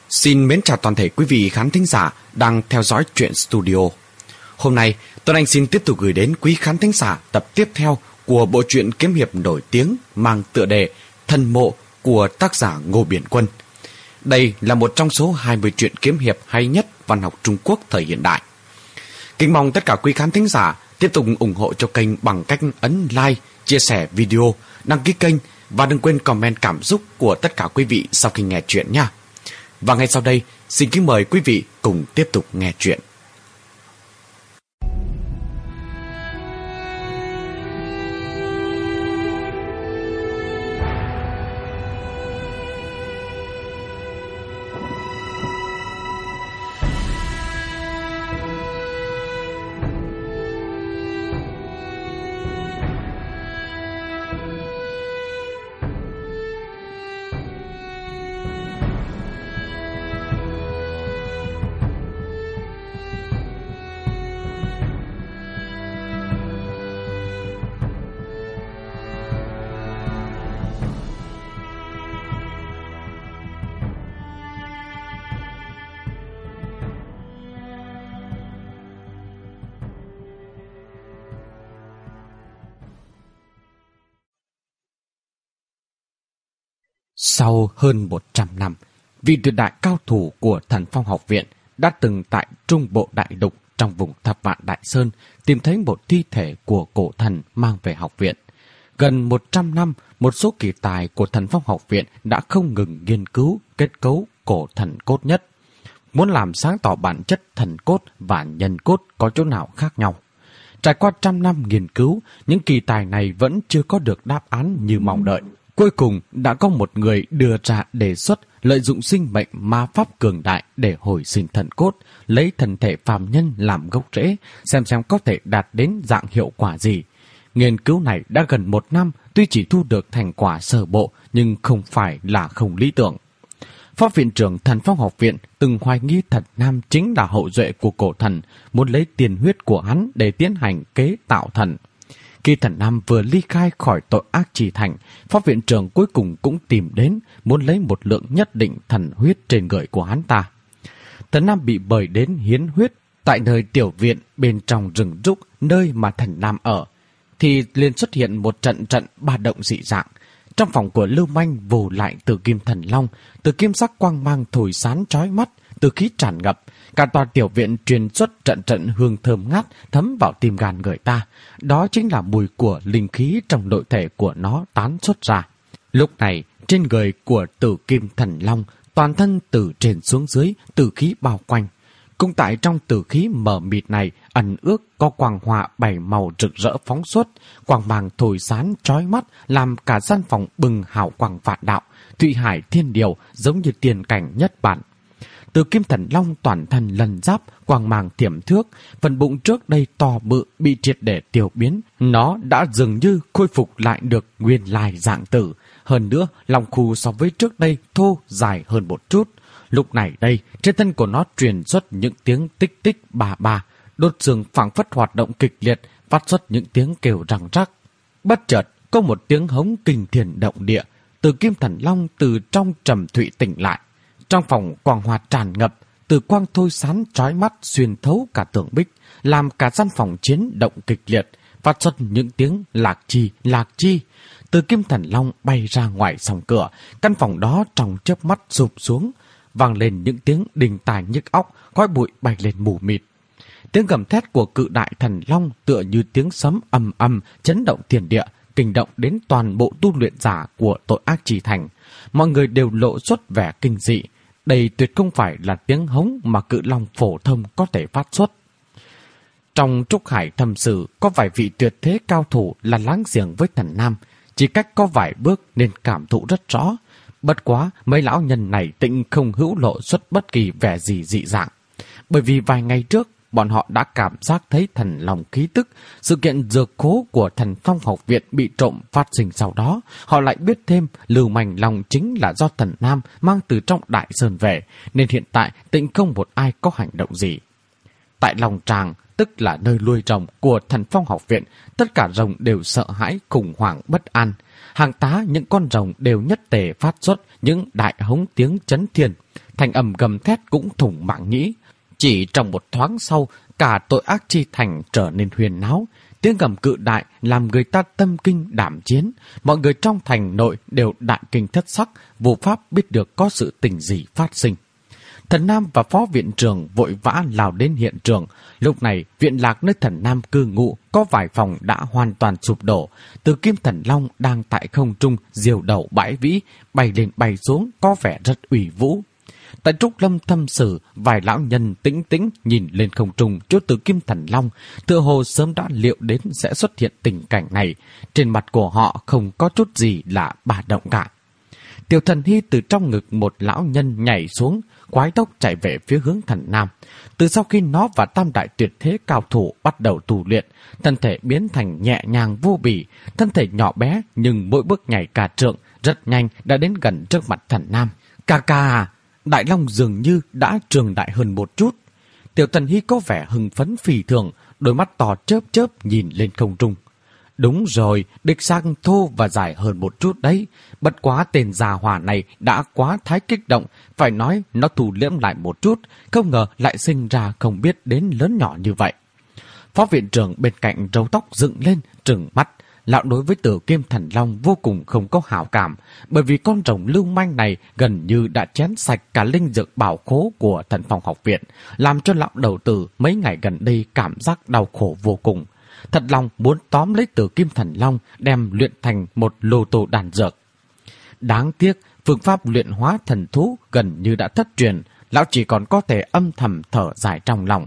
Xin mến chào toàn thể quý vị khán thính giả đang theo dõi Truyện Studio. Hôm nay, Tuấn Anh xin tiếp tục gửi đến quý khán thính giả tập tiếp theo của bộ truyện kiếm hiệp nổi tiếng mang tựa đề Thần Mộ của tác giả Ngô Biển Quân. Đây là một trong số 20 truyện kiếm hiệp hay nhất văn học Trung Quốc thời hiện đại. Kính mong tất cả quý khán thính giả tiếp tục ủng hộ cho kênh bằng cách ấn like, chia sẻ video, đăng ký kênh và đừng quên comment cảm xúc của tất cả quý vị sau khi nghe truyện nha. Và ngay sau đây, xin kính mời quý vị cùng tiếp tục nghe truyện. Sau hơn 100 năm, vị tuyệt đại cao thủ của Thần Phong học viện đã từng tại Trung Bộ Đại Lục trong vùng Thập Vạn Đại Sơn tìm thấy một thi thể của cổ thần mang về học viện. Gần 100 năm, một số kỳ tài của Thần Phong học viện đã không ngừng nghiên cứu kết cấu cổ thần cốt nhất, muốn làm sáng tỏ bản chất thần cốt và nhân cốt có chỗ nào khác nhau. Trải qua 100 năm nghiên cứu, những kỳ tài này vẫn chưa có được đáp án như mong đợi. Cuối cùng đã có một người đưa ra đề xuất lợi dụng sinh mệnh ma pháp cường đại để hồi sinh thần cốt, lấy thân thể phàm nhân làm gốc rễ, xem có thể đạt đến dạng hiệu quả gì. Nghiên cứu này đã gần 1 năm, tuy chỉ thu được thành quả sơ bộ nhưng không phải là không lý tưởng. Phó viện trưởng Thần Phong học viện từng hoài nghi Thần Nam chính là hậu duệ của cổ thần, muốn lấy tiền huyết của hắn để tiến hành kế tạo thần. Khi Thần Nam vừa ly khai khỏi tội ác trì thành, phó viện trưởng cuối cùng cũng tìm đến, muốn lấy một lượng nhất định thần huyết trên người của hắn ta. Thần Nam bị mời đến hiến huyết tại nơi tiểu viện bên trong rừng trúc, nơi mà Thần Nam ở, thì liền xuất hiện một trận ba động dị dạng. Trong phòng của Lưu Manh vồ lại từ kim thần long, từ kim sắc quang mang thổi sáng chói mắt, từ khí tràn ngập, cả tòa tiểu viện truyền xuất trận hương thơm ngát thấm vào tim gan người ta. Đó chính là mùi của linh khí trong nội thể của nó tán xuất ra. Lúc này, trên người của Tử Kim Thần Long, toàn thân từ trên xuống dưới, tử khí bao quanh. Cũng tại trong tử khí mờ mịt này, ẩn ước có quang họa 7 màu rực rỡ phóng xuất, quang mang thổi sáng chói mắt, làm cả gian phòng bừng hào quang vạn đạo, thụy hải thiên điều, giống như tiền cảnh nhất bản. Từ Kim Thần Long toàn thân lần giáp, quang mang thiểm thước, phần bụng trước đây to bự bị triệt để tiêu biến, nó đã dường như khôi phục lại được nguyên lai dạng tử. Hơn nữa, lòng khu so với trước đây thô dài hơn một chút. Lúc này đây, trên thân của nó truyền xuất những tiếng tích tích bà bà, đốt xương phảng phất hoạt động kịch liệt, phát xuất những tiếng kêu răng rắc. Bất chợt, có một tiếng hống kinh thiên động địa, Từ Kim Thần Long từ trong trầm thụy tỉnh lại. Trong phòng quang hoa tràn ngập, từ quang thôi sáng chói mắt xuyên thấu cả tường bích, làm cả gian phòng chiến động kịch liệt, phát xuất những tiếng lạc chi. Từ Kim Thần Long bay ra ngoài sòng cửa, căn phòng đó trong chớp mắt sụp xuống, vang lên những tiếng đình tài nhức óc, khói bụi bay lên mù mịt. Tiếng gầm thét của cự đại thần long tựa như tiếng sấm ầm ầm chấn động thiên địa, kinh động đến toàn bộ tu luyện giả của tội ác trì thành. Mọi người đều lộ xuất vẻ kinh dị. Đây tuyệt không phải là tiếng hống mà cự long phổ thông có thể phát xuất. Trong trúc hải thâm sử có vài vị tuyệt thế cao thủ là láng giềng với Thần Nam, chỉ cách có vài bước nên cảm thụ rất rõ. Bất quá mấy lão nhân này tịnh không hữu lộ xuất bất kỳ vẻ gì dị dạng, bởi vì vài ngày trước bọn họ đã cảm giác thấy thần long khí tức. Sự kiện dược khố của Thần Phong học viện bị trộm phát sinh sau đó, họ lại biết thêm Lưu Manh Long chính là do Thần Nam mang từ trong Đại Sơn về, nên hiện tại tịnh không một ai có hành động gì. Tại Long Tràng, tức là nơi nuôi rồng của Thần Phong học viện, tất cả rồng đều sợ hãi, khủng hoảng, bất an. Hàng tá những con rồng đều nhất tề phát xuất những đại hống tiếng chấn thiên. thanh âm gầm thét cũng thủng mảng nhĩ. Chỉ trong một thoáng sau, cả tội ác chi thành trở nên huyền náo. Tiếng gầm cự đại làm người ta tâm kinh đảm chiến. Mọi người trong thành nội đều đại kinh thất sắc, vô pháp biết được có sự tình gì phát sinh. Thần Nam và phó viện trưởng vội vã lao đến hiện trường. Lúc này, viện lạc nơi Thần Nam cư ngụ có vài phòng đã hoàn toàn sụp đổ. Từ Kim Thần Long đang tại không trung diều đầu bãi vĩ, bay lên bay xuống có vẻ rất ủy vũ. Tại Trúc Lâm Thâm Sử, vài lão nhân tĩnh tĩnh nhìn lên không trung chỗ Từ Kim Thần Long, tựa hồ sớm đã liệu đến sẽ xuất hiện tình cảnh này. Trên mặt của họ không có chút gì là bà động cả. Tiểu Thần Hy từ trong ngực một lão nhân nhảy xuống, quái tốc chạy về phía hướng Thần Nam. Từ sau khi nó và tam đại tuyệt thế cao thủ bắt đầu tu luyện, thân thể biến thành nhẹ nhàng vô bỉ, thân thể nhỏ bé nhưng mỗi bước nhảy cả trượng, rất nhanh đã đến gần trước mặt Thần Nam. Ca ca, Đại Long dường như đã trường đại hơn một chút. Tiểu Thần Hy có vẻ hưng phấn phi thường, đôi mắt to chớp chớp nhìn lên không trung. Đúng rồi, đích xác thô và dài hơn một chút đấy. Bất quá tên già hỏa này đã quá thái kích động, phải nói nó thu liễm lại một chút, không ngờ lại sinh ra không biết đến lớn nhỏ như vậy. Phó viện trưởng bên cạnh râu tóc dựng lên, trừng mắt. Lão đối với Tử Kim Thần Long vô cùng không có hảo cảm, bởi vì con rồng lưu manh này gần như đã chén sạch cả linh dược bảo khố của Thần Phong học viện, làm cho lão đầu tử mấy ngày gần đây cảm giác đau khổ vô cùng. Thật lòng muốn tóm lấy Tử Kim Thần Long đem luyện thành một lô tô đan dược. Đáng tiếc, phương pháp luyện hóa thần thú gần như đã thất truyền, lão chỉ còn có thể âm thầm thở dài trong lòng.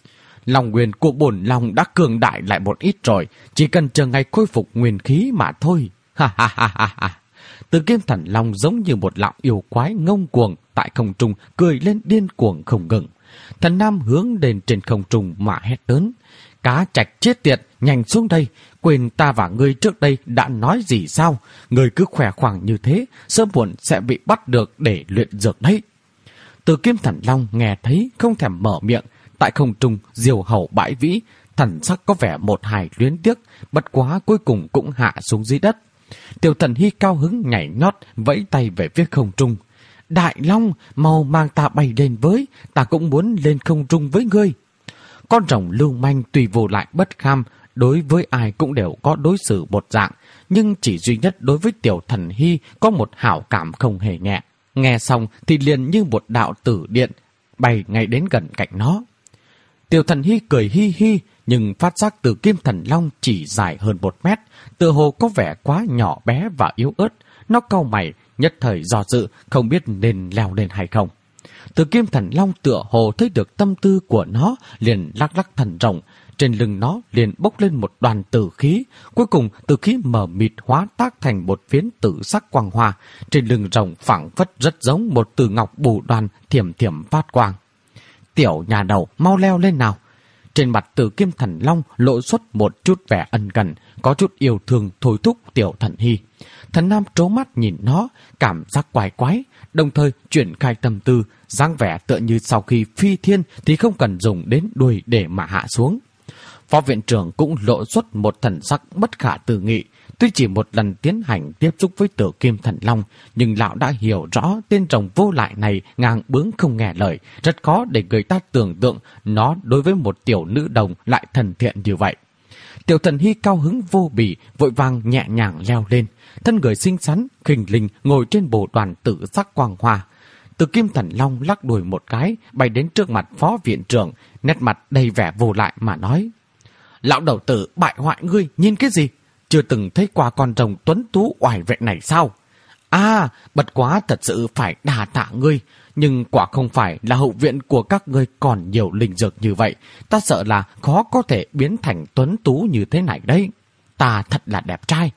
Lòng nguyên của bổn long đã cường đại lại một ít rồi, chỉ cần chờ ngày khôi phục nguyên khí mà thôi. Ha ha ha ha ha. Tử Kim Thần Long giống như một lão yêu quái ngông cuồng tại không trung cười lên điên cuồng không ngừng. Thần Nam hướng lên trên không trung mà hét lớn: Cá Trạch chết tiệt, nhanh xuống đây, quên ta và ngươi trước đây đã nói gì sao? Ngươi cứ khỏe khoẳng như thế, sớm muộn sẽ bị bắt được để luyện dược đấy. Tử Kim Thần Long nghe thấy không thèm mở miệng, tại không trung diều hầu bãi vĩ, thần sắc có vẻ một hài luyến tiếc, bất quá cuối cùng cũng hạ xuống dưới đất. Tiểu Thần Hy cao hứng nhảy nhót, vẫy tay về phía không trung. Đại Long, mau mang ta bay lên với, ta cũng muốn lên không trung với ngươi. Con rồng lưu manh tùy vô lại bất kham, đối với ai cũng đều có đối xử một dạng, nhưng chỉ duy nhất đối với Tiểu Thần Hy có một hảo cảm không hề nhẹ. Nghe xong thì liền như một đạo tử điện, bay ngay đến gần cạnh nó. Tiểu Thần Hy cười hi hi, nhưng phát giác Tử Kim Thần Long chỉ dài hơn 1 mét, tựa hồ có vẻ quá nhỏ bé và yếu ớt. Nó cau mày, nhất thời do dự, không biết nên leo lên hay không. Tử Kim Thần Long tựa hồ thấy được tâm tư của nó, liền lắc lắc thần rồng. Trên lưng nó liền bốc lên một đoàn tử khí. Cuối cùng tử khí mờ mịt hóa tác thành một phiến tử sắc quang hoa. Trên lưng rồng phảng phất rất giống một từ ngọc bù đoàn thiểm thiểm phát quang. Tiểu nhà đầu, mau leo lên nào. Trên mặt Tử Kim Thần Long lộ xuất một chút vẻ ân cần, có chút yêu thương thôi thúc Tiểu Thần Hy. Thần Nam trố mắt nhìn nó, cảm giác quái quái, đồng thời chuyển khai tâm tư, dáng vẻ tựa như sau khi phi thiên thì không cần dùng đến đuôi để mà hạ xuống. Phó viện trưởng cũng lộ xuất một thần sắc bất khả tư nghị. Tuy chỉ một lần tiến hành tiếp xúc với Tử Kim Thần Long, nhưng lão đã hiểu rõ tên rồng vô lại này ngang bướng không nghe lời, rất khó để người ta tưởng tượng nó đối với một tiểu nữ đồng lại thần thiện như vậy. Tiểu Thần Hy cao hứng vô bỉ, vội vàng nhẹ nhàng leo lên, thân người xinh xắn, khinh linh ngồi trên bồ đoàn tử sắc quang hoa. Tử Kim Thần Long lắc đuôi một cái, bay đến trước mặt phó viện trưởng, nét mặt đầy vẻ vô lại mà nói: Lão đầu tử bại hoại ngươi, nhìn cái gì? Chưa từng thấy qua con rồng tuấn tú oải vệ này sao? À, bất quá thật sự phải đà tạ ngươi, nhưng quả không phải là hậu viện của các ngươi còn nhiều linh dược như vậy. Ta sợ là khó có thể biến thành tuấn tú như thế này đấy. Ta thật là đẹp trai.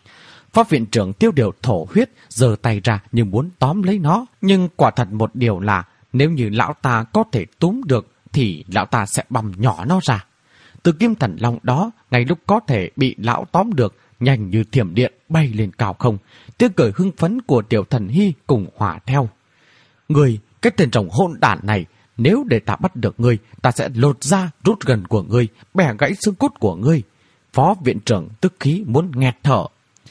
Phó viện trưởng Tiêu Điều thổ huyết, giơ tay ra như muốn tóm lấy nó. Nhưng quả thật một điều là, nếu như lão ta có thể túm được, thì lão ta sẽ băm nhỏ nó ra. Tử Kim Thần Long đó, ngay lúc có thể bị lão tóm được, nhanh như thiểm điện bay lên cao không. Tiếng cười hưng phấn của Tiểu Thần Hy cùng hòa theo. Ngươi, cái tên rồng hỗn đản này, nếu để ta bắt được ngươi, ta sẽ lột da rút gần của ngươi, bẻ gãy xương cốt của ngươi. Phó viện trưởng tức khí muốn nghẹt thở.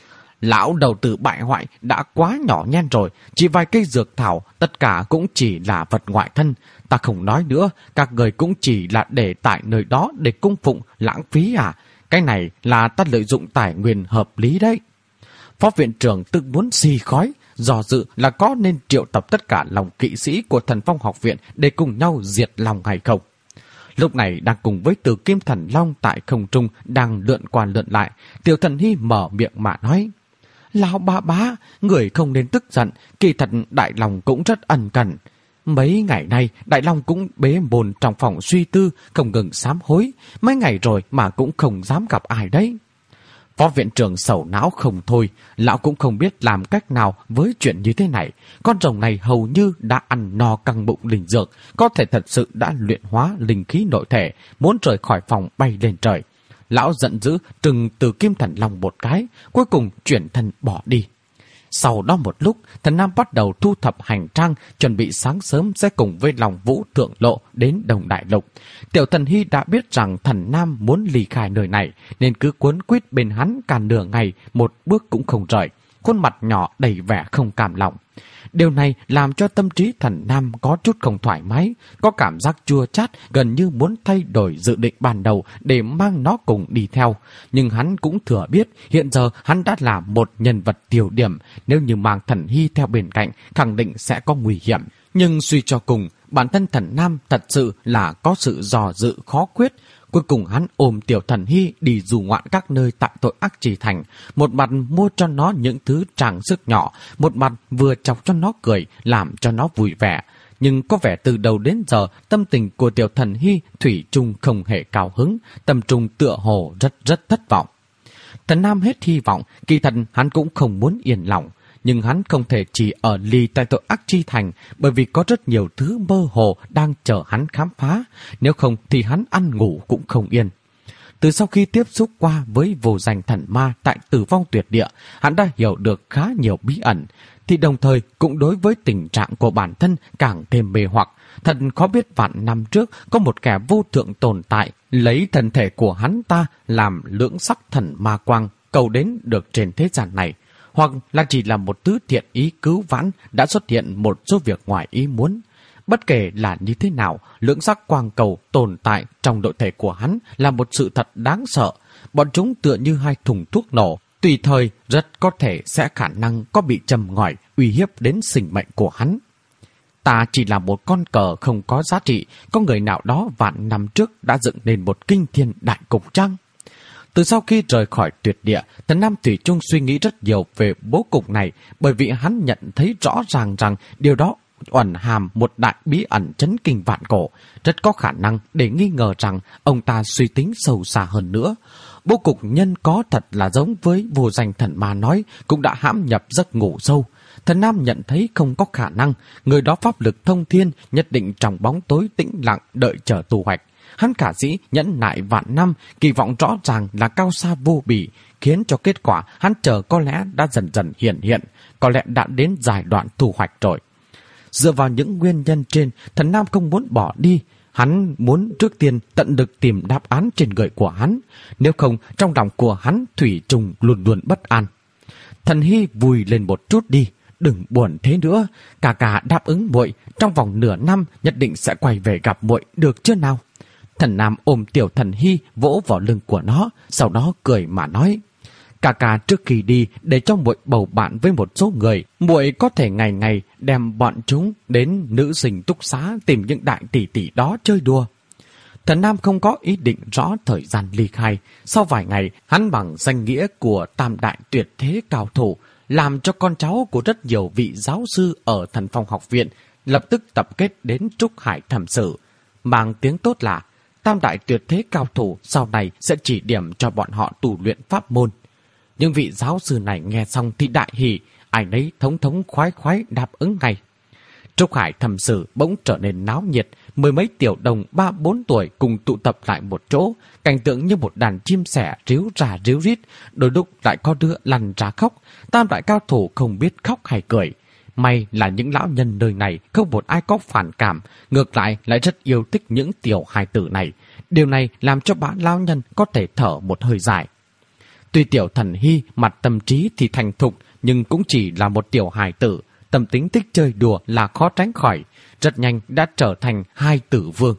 Lão đầu tử bại hoại đã quá nhỏ nhen rồi, chỉ vài cây dược thảo, tất cả cũng chỉ là vật ngoại thân. Ta không nói nữa, các người cũng chỉ là để tại nơi đó để cung phụng, lãng phí à? Cái này là ta lợi dụng tài nguyên hợp lý đấy. Phó viện trưởng tự muốn xì khói, dò dự là có nên triệu tập tất cả lòng kỵ sĩ của Thần Phong học viện để cùng nhau diệt lòng hay không. Lúc này đang cùng với Từ Kim Thần Long tại không trung đang lượn qua lượn lại, Tiểu Thần Hy mở miệng mà nói: Lão bá, người không nên tức giận, kỳ thật Đại Long cũng rất ẩn cẩn. Mấy ngày nay Đại Long cũng bế bồn trong phòng suy tư, không ngừng sám hối, mấy ngày rồi mà cũng không dám gặp ai đấy. Phó viện trưởng sầu não không thôi, lão cũng không biết làm cách nào với chuyện như thế này. Con rồng này hầu như đã ăn no căng bụng linh dược, có thể thật sự đã luyện hóa linh khí nội thể, muốn rời khỏi phòng bay lên trời. Lão giận dữ trừng Từ Kim Thần Long một cái, cuối cùng chuyển thân bỏ đi. Sau đó một lúc, Thần Nam bắt đầu thu thập hành trang, chuẩn bị sáng sớm sẽ cùng với Long Vũ Thượng Lộ đến Đồng Đại Lục. Tiểu Thần Hy đã biết rằng Thần Nam muốn ly khai nơi này, nên cứ cuốn quýt bên hắn cả nửa ngày, một bước cũng không rời. Khuôn mặt nhỏ đầy vẻ không cam lòng. Điều này làm cho tâm trí Thần Nam có chút không thoải mái, có cảm giác chua chát, gần như muốn thay đổi dự định ban đầu để mang nó cùng đi theo. Nhưng hắn cũng thừa biết hiện giờ hắn đã là một nhân vật tiêu điểm, nếu như mang Thần Hy theo bên cạnh khẳng định sẽ có nguy hiểm. Nhưng suy cho cùng, bản thân Thần Nam thật sự là có sự dò dự khó quyết. Cuối cùng hắn ôm Tiểu Thần Hy đi du ngoạn các nơi tại Tội Ác Trì Thành, một mặt mua cho nó những thứ trang sức nhỏ, một mặt vừa chọc cho nó cười, làm cho nó vui vẻ. Nhưng có vẻ từ đầu đến giờ, tâm tình của Tiểu Thần Hy thủy chung không hề cao hứng, tâm trung tựa hồ rất thất vọng. Thần Nam hết hy vọng, kỳ thật hắn cũng không muốn yên lòng. Nhưng hắn không thể chỉ ở lì tại Tội Ác Chi Thành, bởi vì có rất nhiều thứ mơ hồ đang chờ hắn khám phá, nếu không thì hắn ăn ngủ cũng không yên. Từ sau khi tiếp xúc qua với vô danh thần ma tại Tử Vong Tuyệt Địa, hắn đã hiểu được khá nhiều bí ẩn, thì đồng thời cũng đối với tình trạng của bản thân càng thêm mê hoặc. Thật khó biết vạn năm trước có một kẻ vô thượng tồn tại lấy thân thể của hắn ta làm lưỡng sắc thần ma quang cầu đến được trên thế gian này, hoặc là chỉ là một thứ thiện ý cứu vãn đã xuất hiện một số việc ngoài ý muốn. Bất kể là như thế nào, lưỡng sắc quang cầu tồn tại trong nội thể của hắn là một sự thật đáng sợ. Bọn chúng tựa như hai thùng thuốc nổ, tùy thời rất có thể sẽ khả năng có bị châm ngòi uy hiếp đến sinh mệnh của hắn. Ta chỉ là một con cờ không có giá trị, có người nào đó vạn năm trước đã dựng nên một kinh thiên đại cục chăng? Từ sau khi rời khỏi tuyệt địa, Thần Nam thủy chung suy nghĩ rất nhiều về bố cục này, bởi vì hắn nhận thấy rõ ràng rằng điều đó ẩn hàm một đại bí ẩn chấn kinh vạn cổ, rất có khả năng để nghi ngờ rằng ông ta suy tính sâu xa hơn nữa. Bố cục nhân có thật là giống với vô danh thần ma nói, cũng đã hãm nhập giấc ngủ sâu. Thần Nam nhận thấy không có khả năng, người đó pháp lực thông thiên, nhất định trong bóng tối tĩnh lặng đợi chờ thu hoạch. Hắn khả dĩ nhẫn nại vạn năm, kỳ vọng rõ ràng là cao xa vô bỉ, khiến cho kết quả hắn chờ có lẽ đã dần dần hiện, có lẽ đã đến giai đoạn thu hoạch rồi. Dựa vào những nguyên nhân trên, Thần Nam không muốn bỏ đi. Hắn muốn trước tiên tận lực tìm đáp án trên người của hắn, nếu không trong lòng của hắn thủy trùng luôn luôn bất an. Thần Hy vui lên một chút đi, đừng buồn thế nữa, cả đáp ứng muội, trong vòng nửa năm nhất định sẽ quay về gặp muội, được chưa nào? Thần Nam ôm Tiểu Thần Hy vỗ vào lưng của nó, sau đó cười mà nói: Cả trước khi đi để cho muội bầu bạn với một số người, muội có thể ngày ngày đem bọn chúng đến nữ sinh túc xá tìm những đại tỷ tỷ đó chơi đùa. Thần Nam không có ý định rõ thời gian ly khai. Sau vài ngày, hắn bằng danh nghĩa của tam đại tuyệt thế cao thủ, làm cho con cháu của rất nhiều vị giáo sư ở Thần Phong học viện lập tức tập kết đến Trúc Hải thẩm sự. Mang tiếng tốt là tam đại tuyệt thế cao thủ sau này sẽ chỉ điểm cho bọn họ tu luyện pháp môn. Nhưng vị giáo sư này nghe xong thì đại hỉ, ai nấy thống khoái đáp ứng ngay. Trúc Hải thẩm sự bỗng trở nên náo nhiệt, mười mấy tiểu đồng 3-4 tuổi cùng tụ tập lại một chỗ, cảnh tượng như một đàn chim sẻ ríu ra ríu rít, đôi lúc lại có đứa lăn ra khóc. Tam đại cao thủ không biết khóc hay cười. May là những lão nhân nơi này không một ai có phản cảm, ngược lại rất yêu thích những tiểu hài tử này. Điều này làm cho bả lão nhân có thể thở một hơi dài. Tuy tiểu Thần Hy mặt tâm trí thì thành thục, nhưng cũng chỉ là một tiểu hài tử, tâm tính thích chơi đùa là khó tránh khỏi, rất nhanh đã trở thành hai tử vương.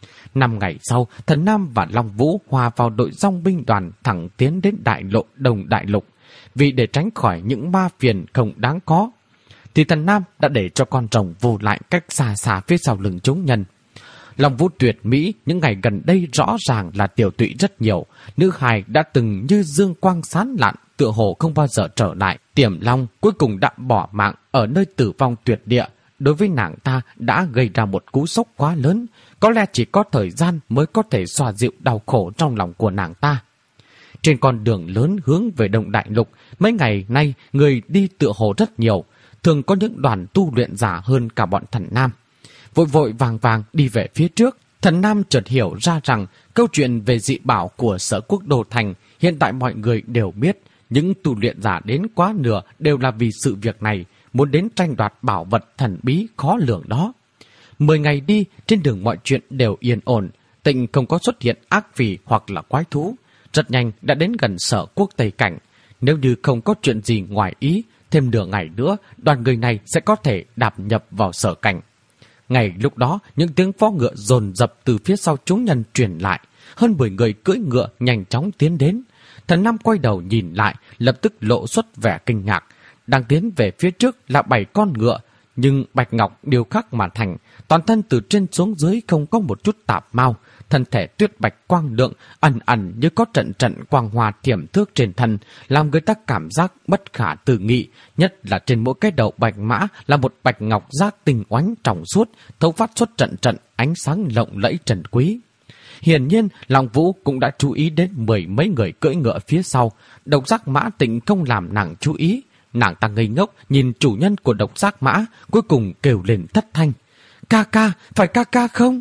5 ngày sau, Thần Nam và Long Vũ hòa vào đội dòng binh đoàn thẳng tiến đến đại lộ Đông Đại Lục. Vì để tránh khỏi những ma phiền không đáng có, thì Thần Nam đã để cho con rồng vô lại cách xa xa phía sau lưng chúng nhân. Long Vũ tuyệt mỹ những ngày gần đây rõ ràng là tiểu tụy rất nhiều. Nữ hài đã từng như dương quang sáng lạn, tựa hồ không bao giờ trở lại. Tiềm Long cuối cùng đã bỏ mạng ở nơi tử vong tuyệt địa. Đối với nàng ta đã gây ra một cú sốc quá lớn. Có lẽ chỉ có thời gian mới có thể xoa dịu đau khổ trong lòng của nàng ta. Trên con đường lớn hướng về Đông Đại Lục, mấy ngày nay người đi tựa hồ rất nhiều. Thường có những đoàn tu luyện giả hơn cả bọn Thần Nam. Vội vội vàng vàng đi về phía trước. Thần Nam chợt hiểu ra rằng câu chuyện về dị bảo của Sở Quốc Đô Thành hiện tại mọi người đều biết. Những tu luyện giả đến quá nửa đều là vì sự việc này, muốn đến tranh đoạt bảo vật thần bí khó lường đó. 10 ngày đi, trên đường mọi chuyện đều yên ổn, tịnh không có xuất hiện ác phỉ hoặc là quái thú. Rất nhanh đã đến gần Sở Quốc Tây Cảnh. Nếu như không có chuyện gì ngoài ý, thêm nửa ngày nữa, đoàn người này sẽ có thể đạp nhập vào Sở Cảnh. Ngày lúc đó, những tiếng vó ngựa dồn dập từ phía sau chúng nhân truyền lại. Hơn 10 người cưỡi ngựa nhanh chóng tiến đến. Thần Nam quay đầu nhìn lại, lập tức lộ xuất vẻ kinh ngạc. Đang tiến về phía trước là 7 con ngựa, nhưng bạch ngọc điêu khắc mà thành, toàn thân từ trên xuống dưới không có một chút tạp mao, thân thể tuyết bạch quang lượng, ẩn ẩn như có trận trận quang hoa thiểm thước trên thân, làm người ta cảm giác bất khả tư nghị. Nhất là trên mỗi cái đầu bạch mã là một bạch ngọc giác tinh oánh trong suốt, thấu phát xuất trận trận ánh sáng lộng lẫy trần quý. Hiển nhiên, Long Vũ cũng đã chú ý đến 10 mấy người cưỡi ngựa phía sau. Độc giác mã Tịnh không làm nàng chú ý. Nàng ta ngây ngốc nhìn chủ nhân của độc giác mã, cuối cùng kêu lên thất thanh: "Ca ca, phải ca ca không?"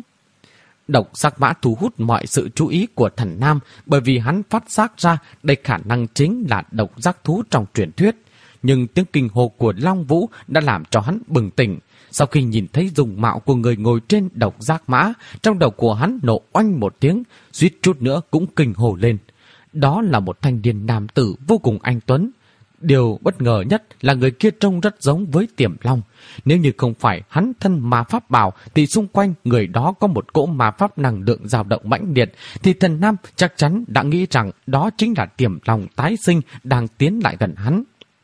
Độc giác mã thu hút mọi sự chú ý của Thần Nam, bởi vì hắn phát giác ra đây khả năng chính là độc giác thú trong truyền thuyết. Nhưng tiếng kinh hô của Long Vũ đã làm cho hắn bừng tỉnh. Sau khi nhìn thấy dung mạo của người ngồi trên độc giác mã, trong đầu của hắn nổ oanh một tiếng, suýt chút nữa cũng kinh hô lên. Đó là một thanh niên nam tử vô cùng anh tuấn. Điều bất ngờ nhất là người kia trông rất giống với Tiềm Long. Nếu như không phải hắn thân ma pháp bào thì xung quanh người đó có một cỗ ma pháp năng lượng dao động mãnh liệt, thì Thần Nam chắc chắn đã nghĩ rằng đó chính là Tiềm Long tái sinh đang tiến lại gần hắn.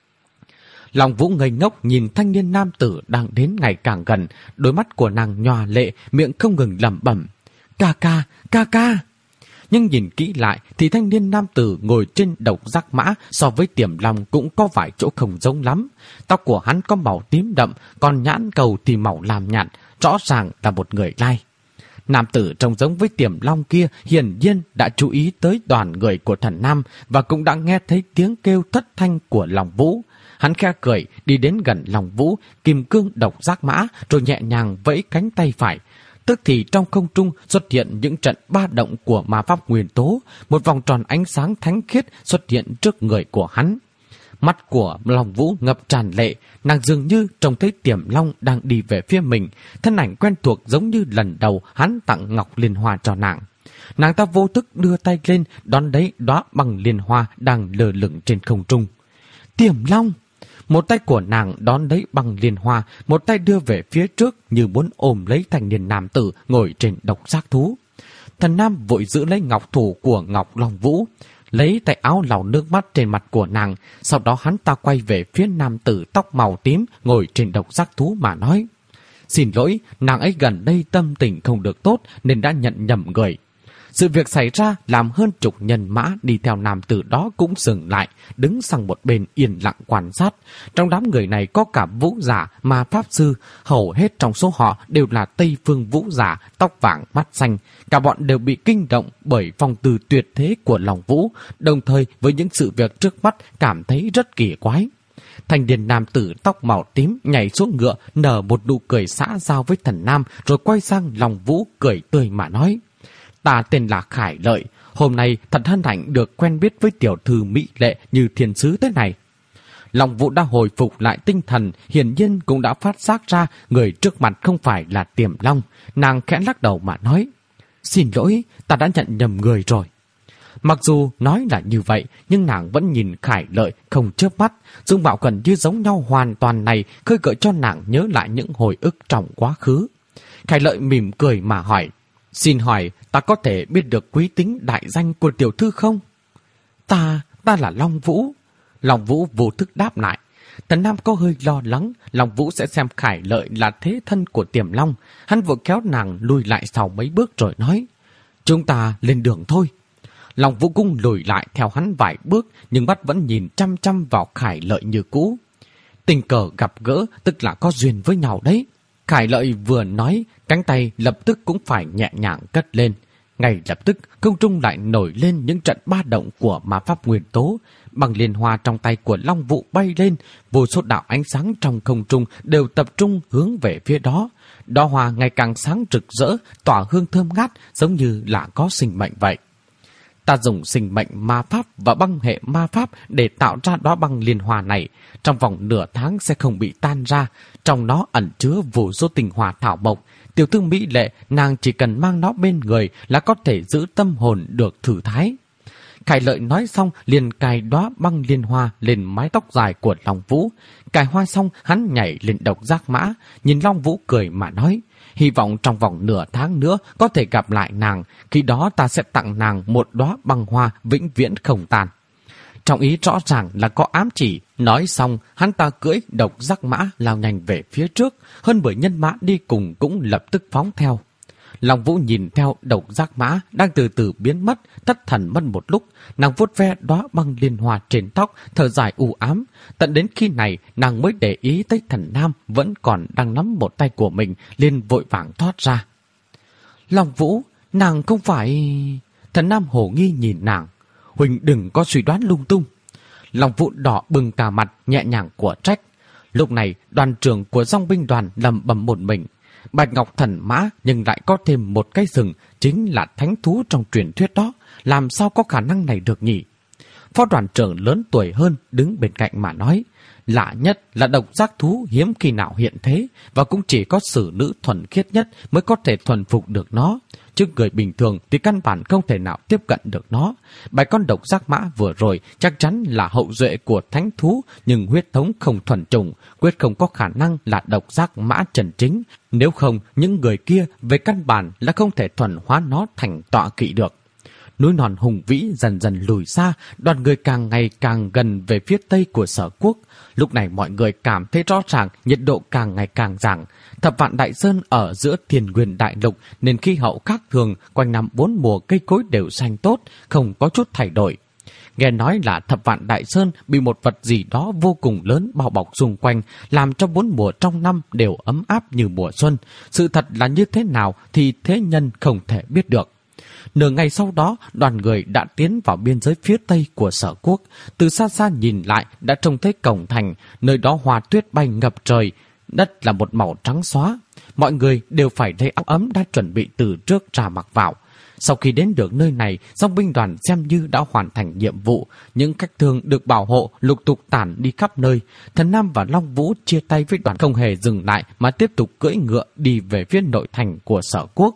Long Vũ ngây ngốc nhìn thanh niên nam tử đang đến ngày càng gần, đôi mắt của nàng nhòa lệ, miệng không ngừng lẩm bẩm: "Ca ca, ca ca." Nhưng nhìn kỹ lại thì thanh niên nam tử ngồi trên độc giác mã so với Tiềm Long cũng có vài chỗ không giống lắm. Tóc của hắn có màu tím đậm, còn nhãn cầu thì màu lam nhạt, rõ ràng là một người lai. Nam tử trông giống với Tiềm Long kia hiển nhiên đã chú ý tới đoàn người của Thần Nam và cũng đã nghe thấy tiếng kêu thất thanh của Long Vũ. Hắn khẽ cười đi đến gần Long Vũ, kim cương độc giác mã, rồi nhẹ nhàng vẫy cánh tay phải. Tức thì trong không trung xuất hiện những trận ba động của ma pháp nguyên tố, một vòng tròn ánh sáng thánh khiết xuất hiện trước người của hắn. Mắt của Long Vũ ngập tràn lệ, nàng dường như trông thấy Tiềm Long đang đi về phía mình, thân ảnh quen thuộc giống như lần đầu hắn tặng ngọc liên hoa cho nàng. Nàng ta vô thức đưa tay lên đón lấy đóa bằng liên hoa đang lơ lửng trên không trung. Tiềm Long! Một tay của nàng đón lấy bằng liên hoa, một tay đưa về phía trước như muốn ôm lấy thanh niên nam tử ngồi trên độc giác thú. Thần Nam vội giữ lấy ngọc thủ của Ngọc Long Vũ, lấy tay áo lau nước mắt trên mặt của nàng. Sau đó hắn ta quay về phía nam tử tóc màu tím ngồi trên độc giác thú mà nói: "Xin lỗi, nàng ấy gần đây tâm tình không được tốt nên đã nhận nhầm người." Sự việc xảy ra làm hơn chục nhân mã đi theo nam tử đó cũng dừng lại, đứng sang một bên yên lặng quan sát. Trong đám người này có cả vũ giả, ma pháp sư, hầu hết trong số họ đều là Tây phương vũ giả, tóc vàng mắt xanh. Cả bọn đều bị kinh động bởi phong tư tuyệt thế của Long Vũ, đồng thời với những sự việc trước mắt cảm thấy rất kỳ quái. Thanh niên nam tử tóc màu tím nhảy xuống ngựa, nở một nụ cười xã giao với Thần Nam, rồi quay sang Long Vũ cười tươi mà nói: "Ta tên là Khải Lợi, hôm nay thật hân hạnh được quen biết với tiểu thư mỹ lệ như thiên sứ thế này." Long Vũ đã hồi phục lại tinh thần, hiển nhiên cũng đã phát giác ra người trước mặt không phải là Tiềm Long. Nàng khẽ lắc đầu mà nói: "Xin lỗi, ta đã nhận nhầm người rồi." Mặc dù nói là như vậy, nhưng nàng vẫn nhìn Khải Lợi không chớp mắt. Dung mạo gần như giống nhau hoàn toàn này khơi gợi cho nàng nhớ lại những hồi ức trong quá khứ. Khải Lợi mỉm cười mà hỏi, xin hỏi ta có thể biết được quý tính đại danh của tiểu thư không? Ta là Long Vũ. Long Vũ vô thức đáp lại. Tần Nam có hơi lo lắng, Long Vũ sẽ xem Khải Lợi là thế thân của Tiềm Long. Hắn vội kéo nàng lùi lại sau mấy bước rồi nói, chúng ta lên đường thôi. Long Vũ cũng lùi lại theo hắn vài bước, nhưng mắt vẫn nhìn chăm chăm vào Khải Lợi như cũ. Tình cờ gặp gỡ tức là có duyên với nhau đấy. Khải Lợi vừa nói, cánh tay lập tức cũng phải nhẹ nhàng cất lên. Ngay lập tức, không trung lại nổi lên những trận ba động của ma pháp nguyên tố. Bằng liên hoa trong tay của Long Vũ bay lên, vô số đạo ánh sáng trong không trung đều tập trung hướng về phía đó. Đóa hoa ngày càng sáng rực rỡ, tỏa hương thơm ngát, giống như là có sinh mệnh vậy. Ta dùng sinh mệnh ma pháp và băng hệ ma pháp để tạo ra đóa băng liên hoa này. Trong vòng nửa tháng sẽ không bị tan ra. Trong nó ẩn chứa vô số tinh hoa thảo mộc. Tiểu thư mỹ lệ, nàng chỉ cần mang nó bên người là có thể giữ tâm hồn được thử thái. Khải Lợi nói xong liền cài đóa băng liên hoa lên mái tóc dài của Long Vũ. Cài hoa xong hắn nhảy lên độc giác mã, nhìn Long Vũ cười mà nói, hy vọng trong vòng nửa tháng nữa có thể gặp lại nàng, khi đó ta sẽ tặng nàng một đóa băng hoa vĩnh viễn không tàn. Trong ý rõ ràng là có ám chỉ. Nói xong hắn ta cưỡi độc giác mã lao nhanh về phía trước, hơn 10 nhân mã đi cùng cũng lập tức phóng theo. Long Vũ nhìn theo độc giác mã đang từ từ biến mất, thất thần mất một lúc. Nàng vuốt ve đóa băng liên hoa trên tóc, thở dài u ám. Tận đến khi này nàng mới để ý tới Thần Nam vẫn còn đang nắm một tay của mình, liền vội vàng thoát ra. Long Vũ, nàng không phải... Thần Nam hồ nghi nhìn nàng. Huỳnh đừng có suy đoán lung tung. Long Vũ đỏ bừng cả mặt, nhẹ nhàng của trách. Lúc này đoàn trưởng của dòng binh đoàn lầm bầm một mình. Bạch Ngọc Thần Mã nhưng lại có thêm một cái sừng, chính là thánh thú trong truyền thuyết đó. Làm sao có khả năng này được nhỉ? Phó đoàn trưởng lớn tuổi hơn đứng bên cạnh mà nói, lạ nhất là độc giác thú hiếm khi nào hiện thế, và cũng chỉ có sử nữ thuần khiết nhất mới có thể thuần phục được nó. Chứ người bình thường thì căn bản không thể nào tiếp cận được nó. Bài con độc giác mã vừa rồi chắc chắn là hậu duệ của thánh thú, nhưng huyết thống không thuần chủng, quyết không có khả năng là độc giác mã chân chính. Nếu không, những người kia về căn bản là không thể thuần hóa nó thành tọa kỵ được. Núi non hùng vĩ dần dần lùi xa, đoàn người càng ngày càng gần về phía tây của Sở Quốc. Lúc này mọi người cảm thấy rõ ràng nhiệt độ càng ngày càng giảm. Thập Vạn Đại Sơn ở giữa Thiên Nguyên Đại Lục nên khí hậu khác thường, quanh năm 4 mùa cây cối đều xanh tốt, không có chút thay đổi. Nghe nói là Thập Vạn Đại Sơn bị một vật gì đó vô cùng lớn bao bọc xung quanh, làm cho 4 mùa trong năm đều ấm áp như mùa xuân. Sự thật là như thế nào thì thế nhân không thể biết được. Nửa ngày sau đó, đoàn người đã tiến vào biên giới phía tây của Sở Quốc. Từ xa xa nhìn lại đã trông thấy cổng thành, nơi đó hoa tuyết bay ngập trời, đất là một màu trắng xóa. Mọi người đều phải lấy áo ấm đã chuẩn bị từ trước ra mặc vào. Sau khi đến được nơi này, dòng binh đoàn xem như đã hoàn thành nhiệm vụ. Những khách thương được bảo hộ lục tục tản đi khắp nơi. Thần Nam và Long Vũ chia tay với đoàn, không hề dừng lại mà tiếp tục cưỡi ngựa đi về phía nội thành của Sở Quốc.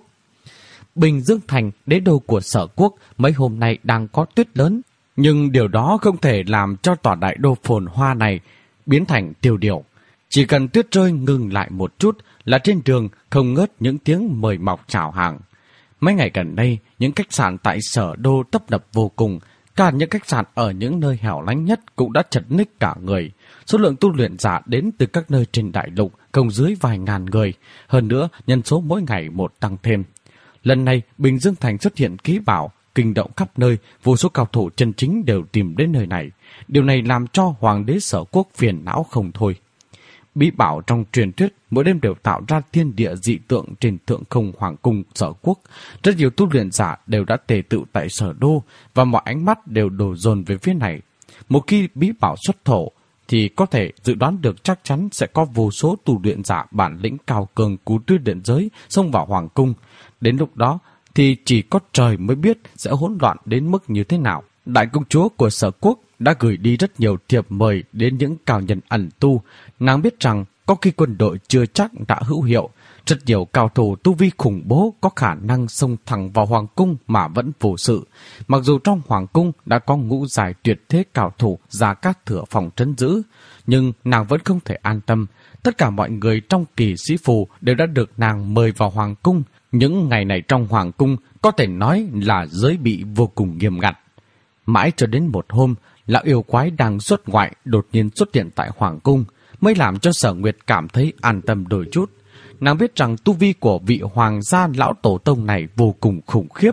Bình Dương Thành, đế đô của Sở Quốc, mấy hôm nay đang có tuyết lớn, nhưng điều đó không thể làm cho tòa đại đô phồn hoa này biến thành tiêu điều. Chỉ cần tuyết rơi ngừng lại một chút là trên đường không ngớt những tiếng mời mọc chào hàng. Mấy ngày gần đây, những khách sạn tại Sở Đô tấp nập vô cùng. Cả những khách sạn ở những nơi hẻo lánh nhất cũng đã chật ních cả người. Số lượng tu luyện giả đến từ các nơi trên đại lục không dưới vài ngàn người. Hơn nữa, nhân số mỗi ngày một tăng thêm. Lần này, Bình Dương Thành xuất hiện ký bảo, kinh động khắp nơi, vô số cao thủ chân chính đều tìm đến nơi này. Điều này làm cho Hoàng đế Sở Quốc phiền não không thôi. Bí bảo trong truyền thuyết mỗi đêm đều tạo ra thiên địa dị tượng trên thượng không hoàng cung Sở Quốc. Rất nhiều tu luyện giả đều đã tề tựu tại Sở Đô và mọi ánh mắt đều đổ dồn về phía này. Một khi bí bảo xuất thổ thì có thể dự đoán được chắc chắn sẽ có vô số tu luyện giả bản lĩnh cao cường cú tuyết điện giới xông vào hoàng cung. Đến lúc đó thì chỉ có trời mới biết sẽ hỗn loạn đến mức như thế nào. Đại công chúa của Sở Quốc đã gửi đi rất nhiều thiệp mời đến những cao nhân ẩn tu. Nàng biết rằng có khi quân đội chưa chắc đã hữu hiệu. Rất nhiều cao thủ tu vi khủng bố có khả năng xông thẳng vào hoàng cung mà vẫn vô sự. Mặc dù trong hoàng cung đã có ngũ giải tuyệt thế cao thủ Gia Cát Thừa phòng trấn giữ, nhưng nàng vẫn không thể an tâm. Tất cả mọi người trong Kỳ Sĩ Phủ đều đã được nàng mời vào hoàng cung. Những ngày này trong hoàng cung có thể nói là giới bị vô cùng nghiêm ngặt. Mãi cho đến một hôm, lão yêu quái đang xuất ngoại đột nhiên xuất hiện tại hoàng cung, mới làm cho Sở Nguyệt cảm thấy an tâm đôi chút. Nàng biết rằng tu vi của vị hoàng gia lão tổ tông này vô cùng khủng khiếp.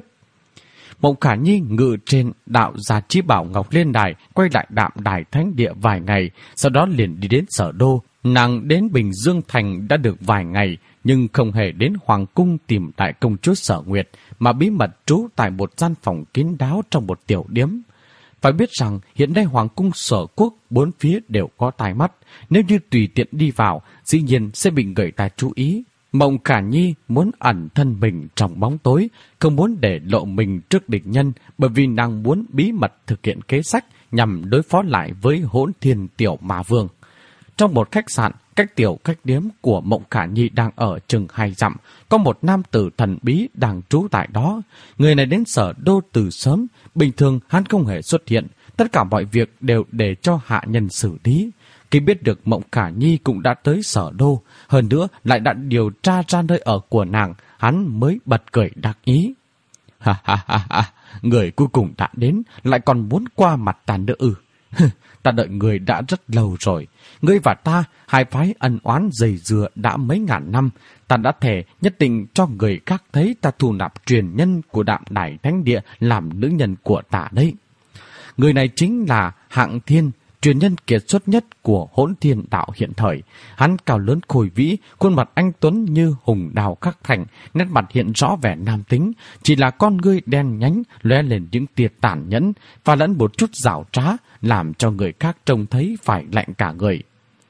Mộng Khả Nhi ngự trên đạo gia chí bảo ngọc lên đài, quay lại Đạm Đài Thánh Địa vài ngày, sau đó liền đi đến Sở Đô. Nàng đến Bình Dương Thành đã được vài ngày, nhưng không hề đến hoàng cung tìm đại công chúa Sở Nguyệt, mà bí mật trú tại một gian phòng kín đáo trong một tiểu điếm. Phải biết rằng hiện nay hoàng cung Sở Quốc bốn phía đều có tai mắt, nếu như tùy tiện đi vào, dĩ nhiên sẽ bị người ta chú ý. Mộng Khả Nhi muốn ẩn thân mình trong bóng tối, không muốn để lộ mình trước địch nhân, bởi vì nàng muốn bí mật thực hiện kế sách nhằm đối phó lại với Hỗn Thiên Tiểu Ma Vương. Trong một khách sạn, cách tiểu khách điếm của Mộng Khả Nhi đang ở chừng 2 dặm, có một nam tử thần bí đang trú tại đó. Người này đến Sở Đô từ sớm, bình thường hắn không hề xuất hiện, tất cả mọi việc đều để cho hạ nhân xử lý. Khi biết được Mộng Khả Nhi cũng đã tới Sở Đô, hơn nữa lại đã điều tra ra nơi ở của nàng, hắn mới bật cười đắc ý. Ha ha ha ha, người cuối cùng đã đến, lại còn muốn qua mặt ta nữa ư? Ta đợi người đã rất lâu rồi. Ngươi và ta, hai phái ân oán dày dừa đã mấy ngàn năm. Ta đã thề nhất định cho người khác thấy ta thu nạp truyền nhân của Đạm Đài Thánh Địa làm nữ nhân của ta đấy. Người này chính là Hạng Thiên, truyền nhân kiệt xuất nhất của Hỗn Thiên Đạo hiện thời. Hắn cao lớn khôi vĩ, khuôn mặt anh tuấn như hùng đào khắc thành, nét mặt hiện rõ vẻ nam tính, chỉ là con ngươi đen nhánh lóe lên những tia tàn nhẫn và lẫn một chút giảo trá, làm cho người khác trông thấy phải lạnh cả người.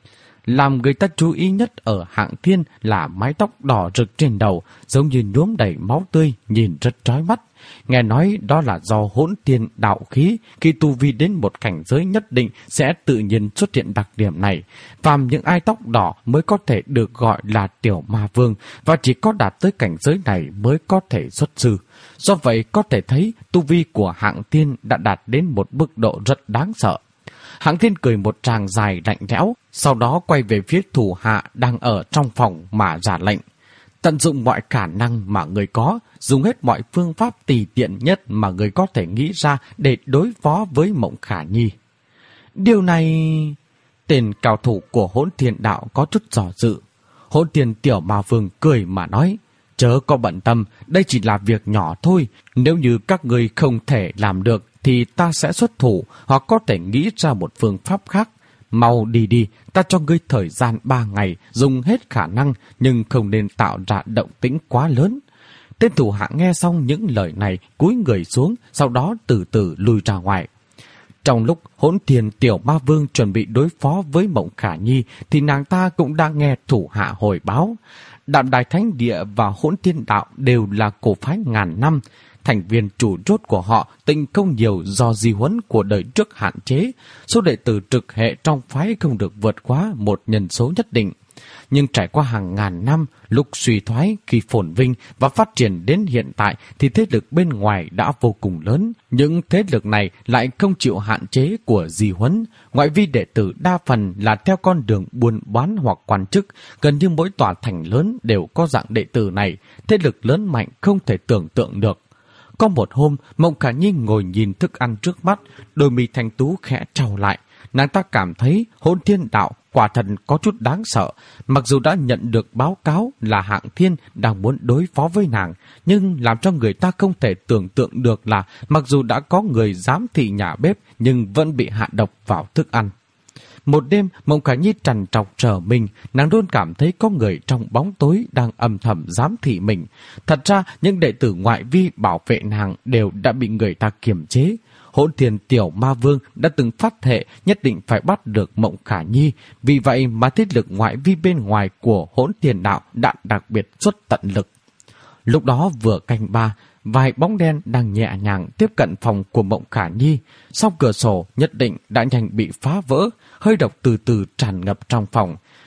Làm người ta chú ý nhất ở Hạng Thiên là mái tóc đỏ rực trên đầu, giống như nhuốm đầy máu tươi, nhìn rất chói mắt. Nghe nói đó là do Hỗn Thiên Đạo khí, khi tu vi đến một cảnh giới nhất định sẽ tự nhiên xuất hiện đặc điểm này. Phàm những ai tóc đỏ mới có thể được gọi là Tiểu Ma Vương, và chỉ có đạt tới cảnh giới này mới có thể xuất sư. Do vậy có thể thấy tu vi của Hạng Thiên đã đạt đến một mức độ rất đáng sợ. Hạng Thiên cười một tràng dài lạnh lẽo, sau đó quay về phía thủ hạ đang ở trong phòng mà ra lệnh. Tận dụng mọi khả năng mà người có, dùng hết mọi phương pháp tùy tiện nhất mà người có thể nghĩ ra để đối phó với Mộng Khả Nhi. Điều này... Tên cao thủ của Hỗn Thiên Đạo có chút dò dự. Hỗn Thiên Tiểu Ma Vương cười mà nói, chớ có bận tâm, đây chỉ là việc nhỏ thôi. Nếu như các người không thể làm được thì ta sẽ xuất thủ, hoặc có thể nghĩ ra một phương pháp khác. Mau đi đi, ta cho ngươi thời gian 3 ngày, dùng hết khả năng, nhưng không nên tạo ra động tĩnh quá lớn. Tên thủ hạ nghe xong những lời này, cúi người xuống, sau đó từ từ lùi ra ngoài. Trong lúc Hỗn Thiên Tiểu Ma Vương chuẩn bị đối phó với Mộng Khả Nhi, thì nàng ta cũng đang nghe thủ hạ hồi báo. Đạm Đài Thánh Địa và Hỗn Thiên Đạo đều là cổ phái ngàn năm. Thành viên chủ chốt của họ tinh không nhiều do di huấn của đời trước hạn chế, số đệ tử trực hệ trong phái không được vượt quá một nhân số nhất định. Nhưng trải qua hàng ngàn năm, lúc suy thoái, khi phồn vinh và phát triển đến hiện tại thì thế lực bên ngoài đã vô cùng lớn. Những thế lực này lại không chịu hạn chế của di huấn. Ngoại vi đệ tử đa phần là theo con đường buôn bán hoặc quan chức, gần như mỗi tòa thành lớn đều có dạng đệ tử này. Thế lực lớn mạnh không thể tưởng tượng được. Có một hôm, Mộng Khả Nhi ngồi nhìn thức ăn trước mắt, đôi mi thanh tú khẽ trao lại. Nàng ta cảm thấy Hỗn Thiên Đạo quả thật có chút đáng sợ. Mặc dù đã nhận được báo cáo là Hạng Thiên đang muốn đối phó với nàng, nhưng làm cho người ta không thể tưởng tượng được là mặc dù đã có người giám thị nhà bếp nhưng vẫn bị hạ độc vào thức ăn. Một đêm, Mộng Khả Nhi trằn trọc trở mình, nàng luôn cảm thấy có người trong bóng tối đang âm thầm giám thị mình. Thật ra, những đệ tử ngoại vi bảo vệ nàng đều đã bị người ta kiềm chế. Hỗn Thiên Tiểu Ma Vương đã từng phát thệ nhất định phải bắt được Mộng Khả Nhi, vì vậy mà thế lực ngoại vi bên ngoài của Hỗn Thiên Đạo đã đặc biệt xuất tận lực. Lúc đó vừa canh ba, vài bóng đen đang nhẹ nhàng tiếp cận phòng của Mộng Khả Nhi. Sau cửa sổ nhất định đã nhanh bị phá vỡ, hơi độc từ từ tràn ngập trong phòng.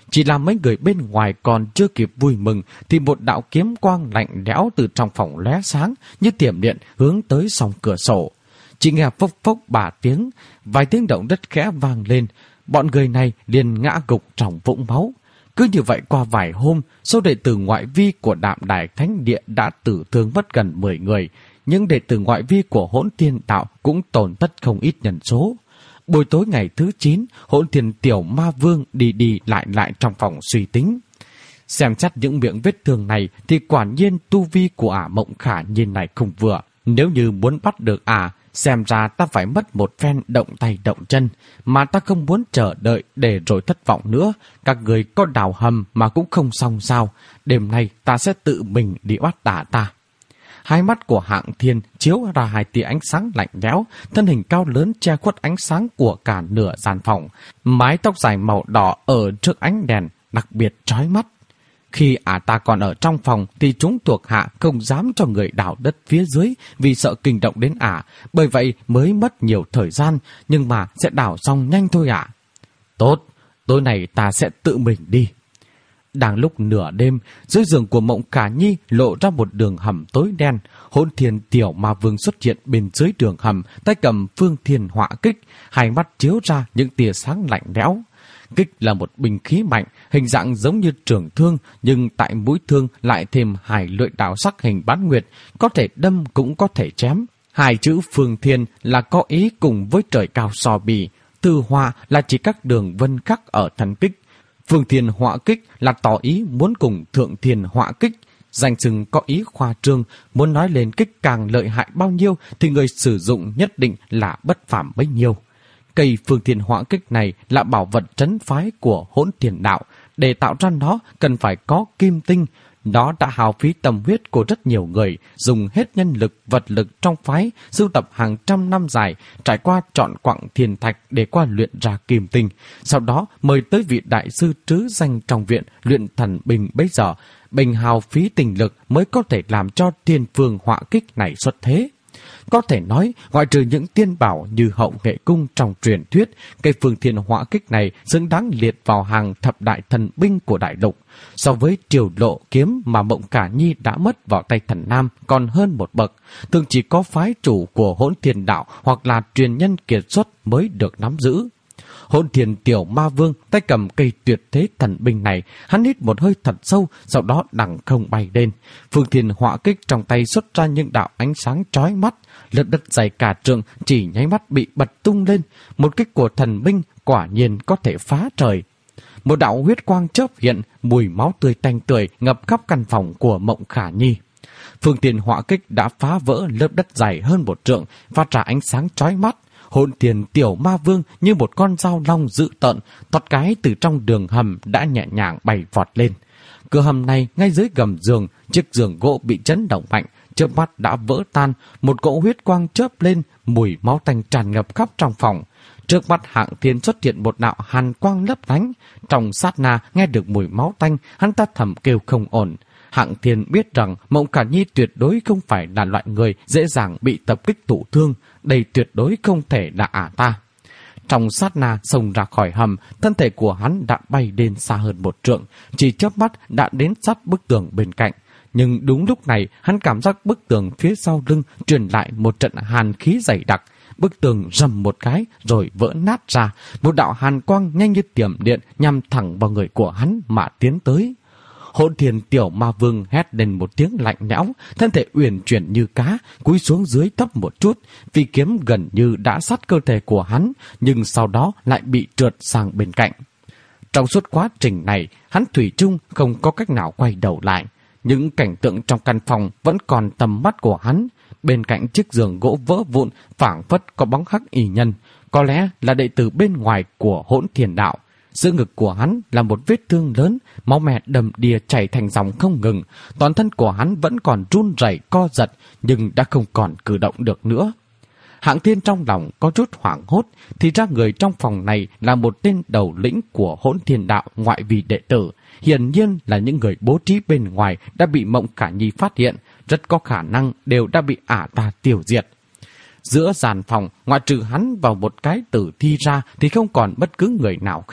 Chỉ là mấy người bên ngoài còn chưa kịp vui mừng thì một đạo kiếm quang lạnh lẽo từ trong phòng lóe sáng như tiềm điện hướng tới song cửa sổ. Chỉ nghe phốc phốc 3 tiếng, vài tiếng động đất khẽ vang lên, bọn người này liền ngã gục trong vũng máu. Cứ như vậy qua vài hôm, số đệ tử ngoại vi của Đạm Đài Thánh Địa đã tử thương mất gần 10 người, nhưng đệ tử ngoại vi của Hỗn Thiên Đạo cũng tổn thất không ít nhân số. Buổi tối ngày thứ 9, Hỗn Thiên Tiểu Ma Vương đi lại trong phòng suy tính. Xem xét những miệng vết thương này thì quả nhiên tu vi của ả Mộng Khả Nhiên này không vừa. Nếu như muốn bắt được ả, xem ra ta phải mất một phen động tay động chân, mà ta không muốn chờ đợi để rồi thất vọng nữa. Các người có đào hầm mà cũng không xong sao, đêm nay ta sẽ tự mình đi bắt đả ta. Hai mắt của Hạng Thiên chiếu ra 2 tia ánh sáng lạnh lẽo, thân hình cao lớn che khuất ánh sáng của cả nửa gian phòng. Mái tóc dài màu đỏ ở trước ánh đèn đặc biệt chói mắt. Khi ả ta còn ở trong phòng thì chúng thuộc hạ không dám cho người đào đất phía dưới vì sợ kinh động đến ả, bởi vậy mới mất nhiều thời gian, nhưng mà sẽ đào xong nhanh thôi ạ. Tốt, tối nay ta sẽ tự mình đi. Đang lúc nửa đêm, dưới giường của Mộng Khả Nhi lộ ra một đường hầm tối đen. Hỗn Thiên Tiểu Ma Vương xuất hiện bên dưới đường hầm, tay cầm Phương Thiên Họa Kích, hai mắt chiếu ra những tia sáng lạnh lẽo. Kích là một binh khí mạnh, hình dạng giống như trường thương, nhưng tại mũi thương lại thêm 2 lưỡi đao sắc hình bán nguyệt, có thể đâm cũng có thể chém. 2 chữ Phương Thiên là có ý cùng với trời cao so bì, Từ Họa là chỉ các đường vân khắc ở thần kích. Phương Thiên Họa Kích là tỏ ý muốn cùng Thượng Thiên Họa Kích, danh xưng có ý khoa trương, muốn nói lên kích càng lợi hại bao nhiêu thì người sử dụng nhất định là bất phàm bấy nhiêu. Cây Phương Thiên Họa Kích này là bảo vật trấn phái của Hỗn Thiên Đạo, để tạo ra nó cần phải có kim tinh. Nó đã hao phí tâm huyết của rất nhiều người, dùng hết nhân lực, vật lực trong phái, sưu tập hàng trăm năm dài, trải qua chọn quặng thiên thạch để qua luyện ra kim tinh. Sau đó mời tới vị đại sư trứ danh trong viện luyện thần binh bấy giờ, bình hao phí tình lực mới có thể làm cho Thiên Phương Họa Kích này xuất thế. Có thể nói, ngoại trừ những tiên bảo như Hậu Nghệ Cung trong truyền thuyết, cây Phương Thiên Họa Kích này xứng đáng liệt vào hàng thập đại thần binh của đại lục. So với Triều Lộ kiếm mà Mộng Khả Nhi đã mất vào tay thần Nam còn hơn một bậc, thường chỉ có phái chủ của Hỗn Thiên Đạo hoặc là truyền nhân kiệt xuất mới được nắm giữ. Hỗn Thiên Tiểu Ma Vương tay cầm cây tuyệt thế thần binh này, hắn hít một hơi thật sâu, sau đó đằng không bay lên. Phương Thiên Họa Kích trong tay xuất ra những đạo ánh sáng chói mắt, lớp đất dày cả trượng chỉ nháy mắt bị bật tung lên. Một kích của thần binh quả nhiên có thể phá trời. Một đạo huyết quang chớp hiện, mùi máu tươi tanh tưởi ngập khắp căn phòng của Mộng Khả Nhi. Phương Thiên Họa Kích đã phá vỡ lớp đất dày hơn 1 trượng, phát ra ánh sáng chói mắt. Hỗn Thiên Tiểu Ma Vương như một con dao long dữ tợn, toát cái từ trong đường hầm đã nhẹ nhàng bay vọt lên. Cửa hầm này ngay dưới gầm giường, chiếc giường gỗ bị chấn động mạnh, chớp mắt đã vỡ tan, một cỗ huyết quang chớp lên, mùi máu tanh tràn ngập khắp trong phòng. Trước mắt Hạng Thiên xuất hiện một đạo hàn quang lấp lánh. Trong sát na nghe được mùi máu tanh, hắn ta thầm kêu không ổn. Hạng Thiên biết rằng Mộng Khả Nhi tuyệt đối không phải là loại người dễ dàng bị tập kích thụ thương, đây tuyệt đối không thể là ả ta. Trong sát na xông ra khỏi hầm, thân thể của hắn đã bay lên xa hơn 1 trượng, chỉ chớp mắt đã đến sát bức tường bên cạnh. Nhưng đúng lúc này, hắn cảm giác bức tường phía sau lưng truyền lại một trận hàn khí dày đặc. Bức tường rầm một cái rồi vỡ nát ra, một đạo hàn quang nhanh như tiềm điện nhằm thẳng vào người của hắn mà tiến tới. Hỗn Thiên Tiểu Ma Vương hét lên một tiếng lạnh lẽo, thân thể uyển chuyển như cá, cúi xuống dưới thấp một chút, vì kiếm gần như đã sát cơ thể của hắn, nhưng sau đó lại bị trượt sang bên cạnh. Trong suốt quá trình này, hắn thủy chung không có cách nào quay đầu lại. Những cảnh tượng trong căn phòng vẫn còn tầm mắt của hắn. Bên cạnh chiếc giường gỗ vỡ vụn, phảng phất có bóng hắc y nhân, có lẽ là đệ tử bên ngoài của Hỗn Thiên Đạo. Giữa ngực của hắn là một vết thương lớn, máu me đầm đìa chảy thành dòng không ngừng. Toàn thân của hắn vẫn còn run rẩy co giật, nhưng đã không còn cử động được nữa. Hạng Thiên trong lòng có chút hoảng hốt, thì ra người trong phòng này là một tên đầu lĩnh của Hỗn Thiên Đạo ngoại vi đệ tử. Hiển nhiên là những người bố trí bên ngoài đã bị Mộng Khả Nhi phát hiện, rất có khả năng đều đã bị ả ta tiêu diệt. Giữa gian phòng, ngoại trừ hắn vào một cái tử thi ra thì không còn bất cứ người nào khác.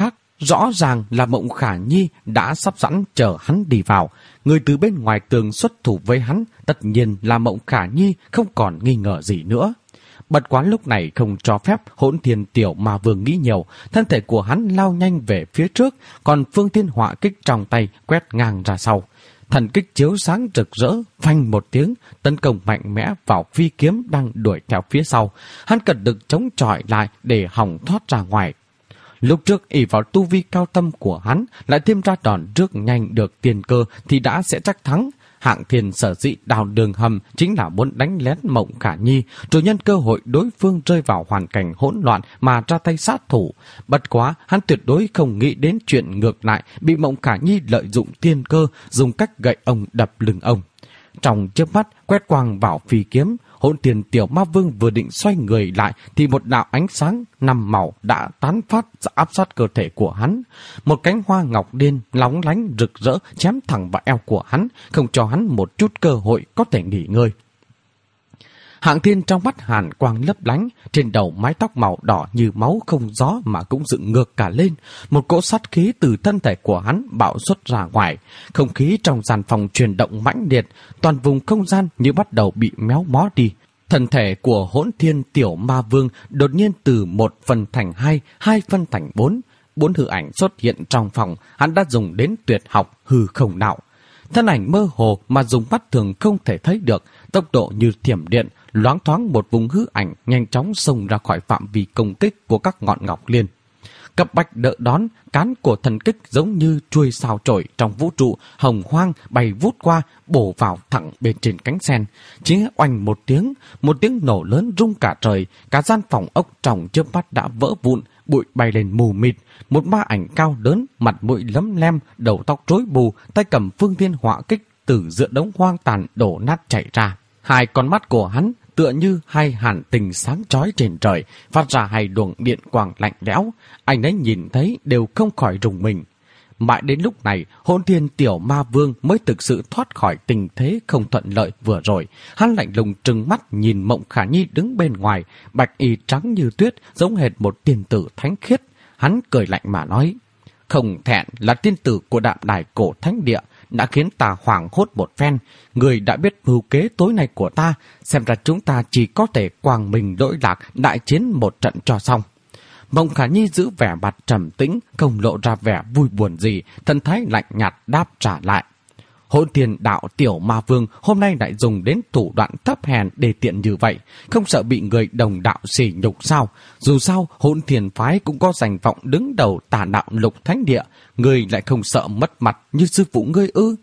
Rõ ràng là Mộng Khả Nhi đã sắp sẵn chờ hắn đi vào. Người từ bên ngoài tường xuất thủ với hắn, tất nhiên là Mộng Khả Nhi, không còn nghi ngờ gì nữa. Bất quá lúc này không cho phép Hỗn Thiên Tiểu Ma Vương nghĩ nhiều, thân thể của hắn lao nhanh về phía trước, còn Phương Thiên Họa Kích trong tay quét ngang ra sau. Thần kích chiếu sáng rực rỡ, phanh một tiếng, tấn công mạnh mẽ vào phi kiếm đang đuổi theo phía sau. Hắn cần được chống chọi lại để hòng thoát ra ngoài. Lúc trước ỷ vào tu vi cao tâm của hắn, lại thêm ra đòn rước nhanh được tiền cơ thì đã sẽ chắc thắng. Hạng Thiên sở dĩ đào đường hầm chính là muốn đánh lén Mộng Khả Nhi, rồi nhân cơ hội đối phương rơi vào hoàn cảnh hỗn loạn mà ra tay sát thủ. Bất quá, hắn tuyệt đối không nghĩ đến chuyện ngược lại, bị Mộng Khả Nhi lợi dụng tiên cơ, dùng cách gậy ông đập lưng ông. Trong chớp mắt quét quang vào phi kiếm, Hỗn Thiên Tiểu Ma Vương vừa định xoay người lại thì một đạo ánh sáng năm màu đã tán phát áp sát cơ thể của hắn. Một cánh hoa ngọc đen lóng lánh rực rỡ chém thẳng vào eo của hắn, không cho hắn một chút cơ hội có thể nghỉ ngơi. Hạng Thiên trong mắt hàn quang lấp lánh, trên đầu mái tóc màu đỏ như máu không gió mà cũng dựng ngược cả lên. Một cỗ sát khí từ thân thể của hắn bạo xuất ra ngoài. Không khí trong gian phòng chuyển động mãnh liệt, toàn vùng không gian như bắt đầu bị méo mó đi. Thân thể của Hỗn Thiên Tiểu Ma Vương đột nhiên từ 1 phân thành 2, 2 phân thành 4. 4 hư ảnh xuất hiện trong phòng, hắn đã dùng đến tuyệt học hư không đạo. Thân ảnh mơ hồ mà dùng mắt thường không thể thấy được, tốc độ như thiểm điện, loáng thoáng một vùng hư ảnh nhanh chóng xông ra khỏi phạm vi công kích của các ngọn ngọc liên. Cấp bách đỡ đón, cán của thần kích giống như chuôi sao chổi trong vũ trụ, hồng hoang bay vút qua, bổ vào thẳng bên trên cánh sen. Chỉ oanh một tiếng nổ lớn rung cả trời, cả gian phòng ốc trong chớp mắt đã vỡ vụn, bụi bay lên mù mịt. Một ma ảnh cao lớn, mặt mũi lấm lem, đầu tóc rối bù, tay cầm Phương Thiên Họa Kích từ giữa đống hoang tàn đổ nát chạy ra. Hai con mắt của hắn tựa như hai hàn tình sáng chói trên trời, phát ra hai luồng điện quang lạnh lẽo. Anh ấy nhìn thấy đều không khỏi rùng mình. Mãi đến lúc này, Hỗn Thiên Tiểu Ma Vương mới thực sự thoát khỏi tình thế không thuận lợi vừa rồi. Hắn lạnh lùng trừng mắt nhìn Mộng Khả Nhi đứng bên ngoài, bạch y trắng như tuyết, giống hệt một tiên tử thánh khiết. Hắn cười lạnh mà nói, không thẹn là tiên tử của Đạm Đài Cổ Thánh Địa, đã khiến ta hoảng hốt một phen. Người đã biết mưu kế tối nay của ta, xem ra chúng ta chỉ có thể quàng mình lỗi lạc, đại chiến một trận cho xong. Mộng Khả Nhi giữ vẻ mặt trầm tĩnh, không lộ ra vẻ vui buồn gì, thần thái lạnh nhạt đáp trả lại. Hỗn Thiên Đạo Tiểu Ma Vương hôm nay lại dùng đến thủ đoạn thấp hèn để tiện như vậy, không sợ bị người đồng đạo sỉ nhục sao? Dù sao, Hỗn Thiên Phái cũng có danh vọng đứng đầu Tà Đạo Lục Thánh Địa, người lại không sợ mất mặt như sư phụ ngươi ư?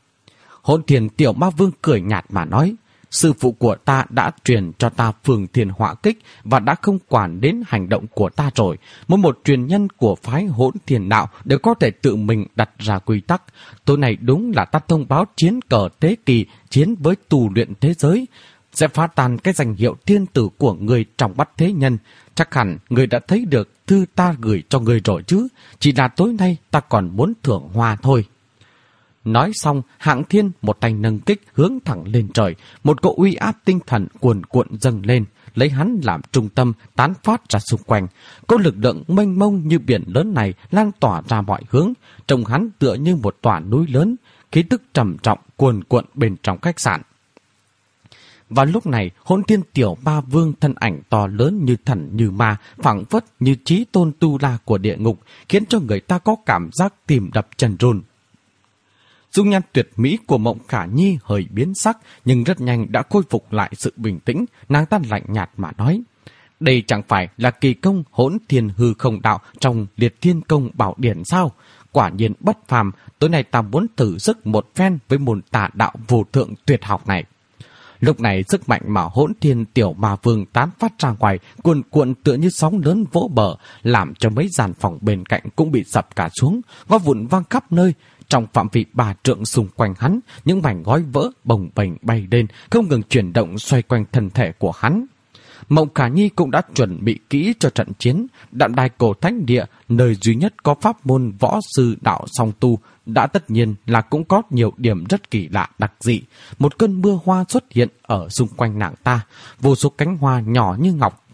Hỗn Thiên Tiểu Ma Vương cười nhạt mà nói, sư phụ của ta đã truyền cho ta Phương Thiên Họa Kích và đã không quản đến hành động của ta rồi. Mỗi một truyền nhân của phái Hỗn Thiên Đạo đều có thể tự mình đặt ra quy tắc. Tối nay đúng là ta thông báo chiến cờ tế kỳ, chiến với tu luyện thế giới, sẽ phá tan cái danh hiệu thiên tử của người trong mắt thế nhân. Chắc hẳn người đã thấy được thư ta gửi cho người rồi chứ, chỉ là tối nay ta còn muốn thưởng hoa thôi. Nói xong, Hạng Thiên một tay nâng kích hướng thẳng lên trời, một cỗ uy áp tinh thần cuồn cuộn dâng lên, lấy hắn làm trung tâm tán phát ra xung quanh. Cỗ lực lượng mênh mông như biển lớn này lan tỏa ra mọi hướng, trông hắn tựa như một tòa núi lớn, khí tức trầm trọng cuồn cuộn bên trong khách sạn. Vào lúc này, Hỗn Thiên Tiểu Ma Vương thân ảnh to lớn như thần như ma, phảng phất như chí tôn tu la của địa ngục, khiến cho người ta có cảm giác tim đập chân run. Dung nhan tuyệt mỹ của Mộng Khả Nhi hơi biến sắc, nhưng rất nhanh đã khôi phục lại sự bình tĩnh. Nàng ta lạnh nhạt mà nói, đây chẳng phải là kỳ công Hỗn Thiên Hư Không Đạo trong Liệt Thiên Công Bảo Điển sao? Quả nhiên bất phàm, tối nay ta muốn thử sức một phen với môn Tà Đạo vô thượng tuyệt học này. Lúc này sức mạnh mà Hỗn Thiên Tiểu Ma Vương tán phát ra ngoài, cuồn cuộn tựa như sóng lớn vỗ bờ, làm cho mấy gian phòng bên cạnh cũng bị sập cả xuống, ngói vụn vang khắp nơi. Trong phạm vi 3 trượng xung quanh hắn, những mảnh gói vỡ bồng bềnh bay lên, không ngừng chuyển động xoay quanh thân thể của hắn. Mộng Khả Nhi cũng đã chuẩn bị kỹ cho trận chiến. Đạm Đài Cổ Thánh Địa, nơi duy nhất có pháp môn võ sư đạo song tu, đã tất nhiên là cũng có nhiều điểm rất kỳ lạ đặc dị. Một cơn mưa hoa xuất hiện ở xung quanh nàng ta, vô số cánh hoa nhỏ như ngọc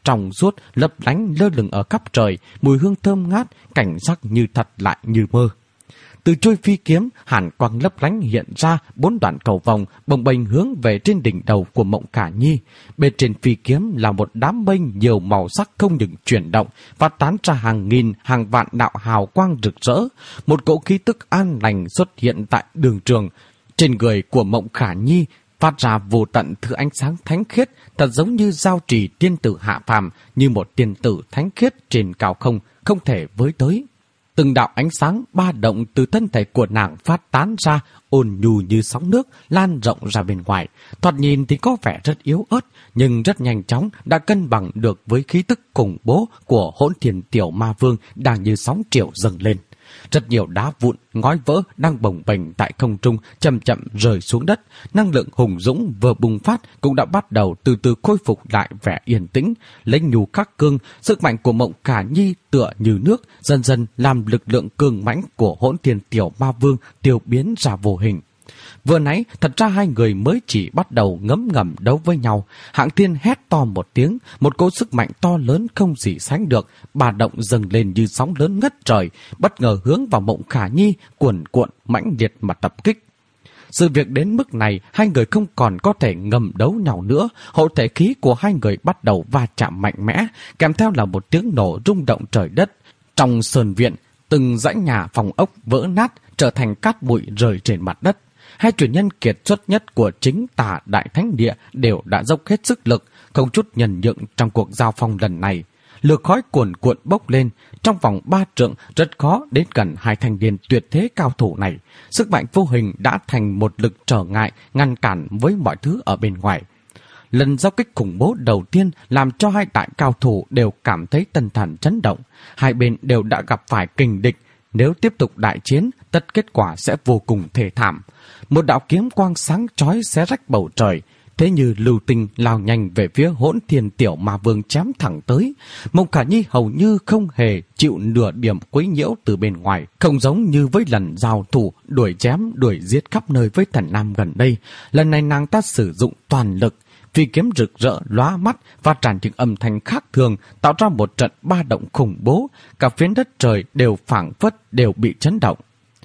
trong suốt, lấp lánh lơ lửng ở khắp trời, mùi hương thơm ngát, cảnh sắc như thật lại như mơ. Từ chuôi phi kiếm, hàn quang lấp lánh hiện ra 4 đoạn cầu vòng bồng bềnh hướng về trên đỉnh đầu của Mộng Khả Nhi. Bên trên phi kiếm là một đám mây nhiều màu sắc không ngừng chuyển động, phát tán ra hàng nghìn, hàng vạn đạo hào quang rực rỡ. Một cỗ khí tức an lành xuất hiện tại đường trường. Trên người của Mộng Khả Nhi phát ra vô tận thứ ánh sáng thánh khiết, thật giống như giao trì tiên tử hạ phàm, như một tiên tử thánh khiết trên cao không, không thể với tới. Từng đạo ánh sáng ba động từ thân thể của nàng phát tán ra, ôn nhu như sóng nước, lan rộng ra bên ngoài. Thoạt nhìn thì có vẻ rất yếu ớt, nhưng rất nhanh chóng đã cân bằng được với khí tức khủng bố của Hỗn Thiên Tiểu Ma Vương đang như sóng triệu dâng lên. Rất nhiều đá vụn, ngói vỡ đang bồng bềnh tại không trung chậm chậm rơi xuống đất. Năng lượng hùng dũng vừa bùng phát cũng đã bắt đầu từ từ khôi phục lại vẻ yên tĩnh. Lấy nhu khắc cương, sức mạnh của Mộng Khả Nhi tựa như nước, dần dần làm lực lượng cường mãnh của Hỗn Thiên Tiểu Ma Vương tiêu biến ra vô hình. Vừa nãy, thật ra hai người mới chỉ bắt đầu ngấm ngầm đấu với nhau. Hạng Thiên hét to một tiếng, một cỗ sức mạnh to lớn không gì sánh được, bà động dâng lên như sóng lớn ngất trời, bất ngờ hướng vào Mộng Khả Nhi, cuồn cuộn, mãnh liệt mà tập kích. Sự việc đến mức này, hai người không còn có thể ngầm đấu nhau nữa, hộ thể khí của hai người bắt đầu va chạm mạnh mẽ, kèm theo là một tiếng nổ rung động trời đất. Trong sơn viện, từng dãy nhà phòng ốc vỡ nát, trở thành cát bụi rơi trên mặt đất. Hai truyền nhân kiệt xuất nhất của chính Tà Đại Thánh Địa đều đã dốc hết sức lực, không chút nhần nhượng trong cuộc giao phong lần này. Lửa khói cuồn cuộn bốc lên, trong vòng 3 trượng rất khó đến gần hai thanh niên tuyệt thế cao thủ này. Sức mạnh vô hình đã thành một lực trở ngại, ngăn cản với mọi thứ ở bên ngoài. Lần giao kích khủng bố đầu tiên làm cho hai đại cao thủ đều cảm thấy tinh thần chấn động. Hai bên đều đã gặp phải kình địch. Nếu tiếp tục đại chiến, tất kết quả sẽ vô cùng thê thảm. Một đạo kiếm quang sáng chói xé rách bầu trời, thế như lưu tinh lao nhanh về phía Hỗn Thiên Tiểu Ma Vương chém thẳng tới. Mộng Khả Nhi hầu như không hề chịu nửa điểm quấy nhiễu từ bên ngoài, không giống như với lần giao thủ đuổi chém đuổi giết khắp nơi với Thần Nam gần đây. Lần này nàng ta sử dụng toàn lực, phi kiếm rực rỡ lóa mắt và tràn những âm thanh khác thường, tạo ra một trận ba động khủng bố. Cả phiến đất trời đều phảng phất đều bị chấn động.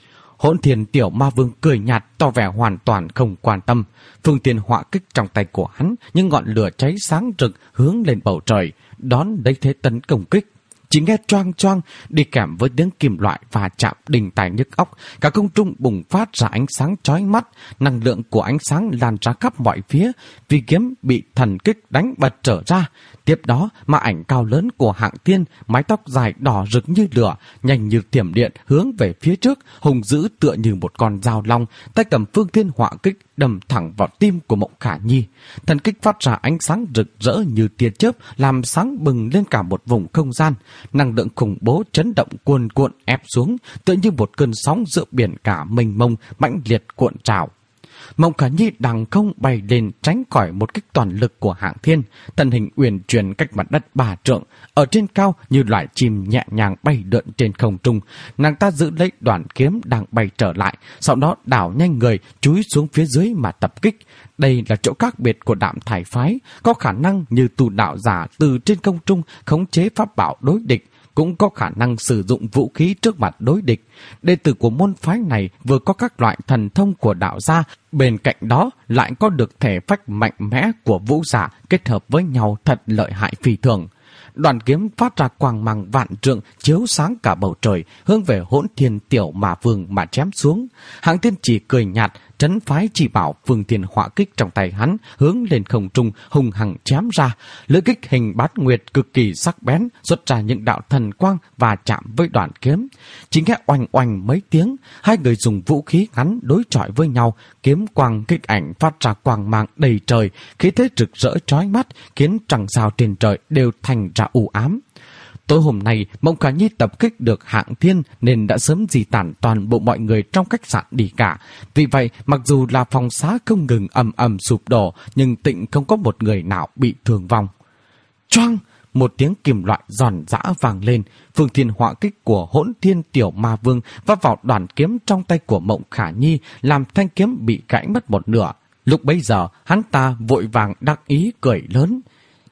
Hỗn Thiên Tiểu Ma Vương cười nhạt, tỏ vẻ hoàn toàn không quan tâm. Phương Thiên họa kích trong tay của hắn, nhưng ngọn lửa cháy sáng rực hướng lên bầu trời, đón lấy thế tấn công kích. Chỉ nghe choang choang, đi kèm với tiếng kim loại và chạm đình tai nhức óc, cả không trung bùng phát ra ánh sáng chói mắt, năng lượng của ánh sáng lan ra khắp mọi phía, phi kiếm bị thần kích đánh bật trở ra. Tiếp đó, ma ảnh cao lớn của Hạng Thiên, mái tóc dài đỏ rực như lửa, nhanh như thiểm điện hướng về phía trước, hùng dữ tựa như một con dao long, tay cầm Phương Thiên họa kích đâm thẳng vào tim của Mộng Khả Nhi. Thần kích phát ra ánh sáng rực rỡ như tia chớp, làm sáng bừng lên cả một vùng không gian. Năng lượng khủng bố chấn động cuồn cuộn ép xuống, tựa như một cơn sóng giữa biển cả mênh mông mãnh liệt cuộn trào. Mộng Khả Nhi đằng không bay lên tránh khỏi một kích toàn lực của Hạng Thiên, thân hình uyển chuyển cách mặt đất 3 trượng, ở trên cao như loài chim nhẹ nhàng bay lượn trên không trung. Nàng ta giữ lấy đoạn kiếm đang bay trở lại, sau đó đảo nhanh người chúi xuống phía dưới mà tập kích. Đây là chỗ khác biệt của Đạm Thải phái, có khả năng như tu đạo giả từ trên không trung khống chế pháp bảo đối địch, cũng có khả năng sử dụng vũ khí trước mặt đối địch. Đệ tử của môn phái này vừa có các loại thần thông của đạo gia, bên cạnh đó lại có được thể phách mạnh mẽ của vũ giả kết hợp với nhau thật lợi hại phi thường. Đoàn kiếm phát ra quang mang vạn trượng, chiếu sáng cả bầu trời, hướng về Hỗn Thiên Tiểu Ma Vương mà chém xuống. Hạng Thiên chỉ cười nhạt, trấn phái chỉ bảo Phương Thiên họa kích trong tay hắn hướng lên không trung hùng hằng chém ra. Lưỡi kích hình bát nguyệt cực kỳ sắc bén, xuất ra những đạo thần quang và chạm với đoạn kiếm. Chỉ nghe oanh oanh mấy tiếng, hai người dùng vũ khí ngắn đối chọi với nhau, kiếm quang kích ảnh phát ra quang mang đầy trời, khí thế rực rỡ chói mắt, khiến trăng sao trên trời đều thành ra u ám. Tối hôm nay, Mộng Khả Nhi tập kích được Hạng Thiên nên đã sớm di tản toàn bộ mọi người trong khách sạn đi cả. Vì vậy, mặc dù là phòng xá không ngừng ầm ầm sụp đổ, nhưng tịnh không có một người nào bị thương vong. Choang! Một tiếng kim loại giòn giã vang lên, Phương Thiên họa kích của Hỗn Thiên Tiểu Ma Vương va vào đoàn kiếm trong tay của Mộng Khả Nhi, làm thanh kiếm bị gãy mất một nửa. Lúc bấy giờ, hắn ta vội vàng đắc ý cười lớn.